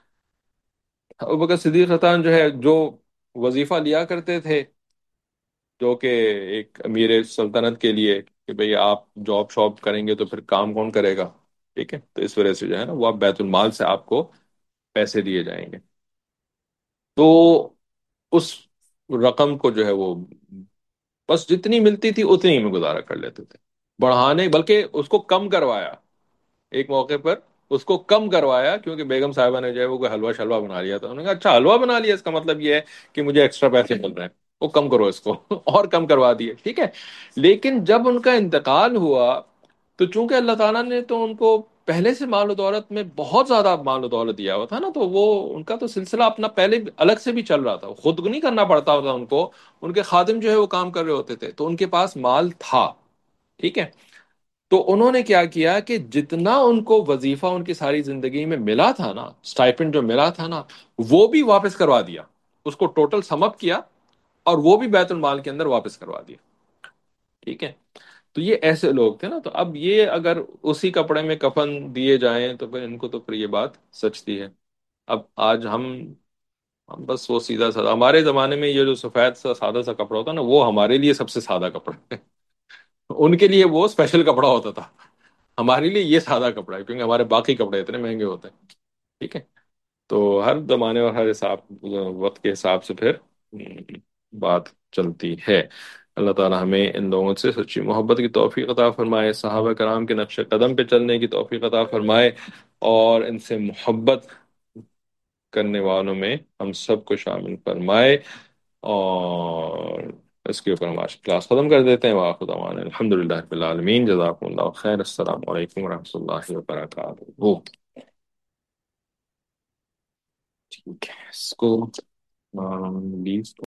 ابوبکر صدیق رضی اللہ عنہ جو ہے جو وظیفہ لیا کرتے تھے، جو کہ ایک امیر سلطنت کے لیے کہ بھئی آپ جاب شاب کریں گے تو پھر کام کون کرے گا، ٹھیک ہے، تو اس وجہ سے جو ہے نا وہ آپ بیت المال سے آپ کو پیسے دیے جائیں گے، تو اس رقم کو جو ہے وہ بس جتنی ملتی تھی اتنی میں گزارا کر لیتے تھے، بڑھانے بلکہ اس کو کم کروایا، ایک موقع پر اس کو کم کروایا کیونکہ بیگم صاحبہ نے جو ہے وہ کوئی حلوہ شلوہ بنا لیا تھا، انہوں نے کہا اچھا حلوہ بنا لیا، اس کا مطلب یہ ہے کہ مجھے ایکسٹرا پیسے مل رہے ہیں، وہ کم کرو اس کو اور کم کروا دیے، ٹھیک ہے۔ لیکن جب ان کا انتقال ہوا تو چونکہ اللہ تعالیٰ نے تو ان کو پہلے سے مال و دولت میں بہت زیادہ مال و دولت دیا ہوا تھا نا، تو وہ ان کا تو سلسلہ اپنا پہلے الگ سے بھی چل رہا تھا، خود نہیں کرنا پڑتا تھا ان کو، ان کے خادم جو ہے وہ کام کر رہے ہوتے تھے، تو ان کے پاس مال تھا، ٹھیک ہے۔ تو انہوں نے کیا کیا کہ جتنا ان کو وظیفہ ان کی ساری زندگی میں ملا تھا نا، سٹائپنڈ جو ملا تھا نا، وہ بھی واپس کروا دیا، اس کو ٹوٹل سم اپ کیا اور وہ بھی بیت المال کے اندر واپس کروا دیا، ٹھیک ہے۔ تو یہ ایسے لوگ تھے نا، تو اب یہ اگر اسی کپڑے میں کفن دیے جائیں تو پھر ان کو تو پھر یہ بات سچتی ہے۔ اب آج ہم ہم بس وہ سیدھا سادہ، ہمارے زمانے میں یہ جو سفید سا سادہ سا کپڑا ہوتا نا وہ ہمارے لیے سب سے سادہ کپڑا ہے، ان کے لیے وہ اسپیشل کپڑا ہوتا تھا، ہمارے لیے یہ سادہ کپڑا ہے کیونکہ ہمارے باقی کپڑے اتنے مہنگے ہوتے ہیں، ٹھیک ہے۔ تو ہر زمانے اور ہر حساب وقت کے حساب سے پھر ہم، بات چلتی ہے۔ اللہ تعالی ہمیں ان لوگوں سے سچی محبت کی توفیق عطا فرمائے، صحابہ کرام کے نقش قدم پہ چلنے کی توفیق عطا فرمائے، اور ان سے محبت کرنے والوں میں ہم سب کو شامل فرمائے، اور اس کے اوپر ہم آج کلاس ختم کر دیتے ہیں۔ وآخر دعوانا الحمد للہ رب العالمین، جزاکم اللہ خیر، السلام علیکم ورحمۃ اللہ وبرکاتہ۔ ٹھیک ہے، اس کو لیو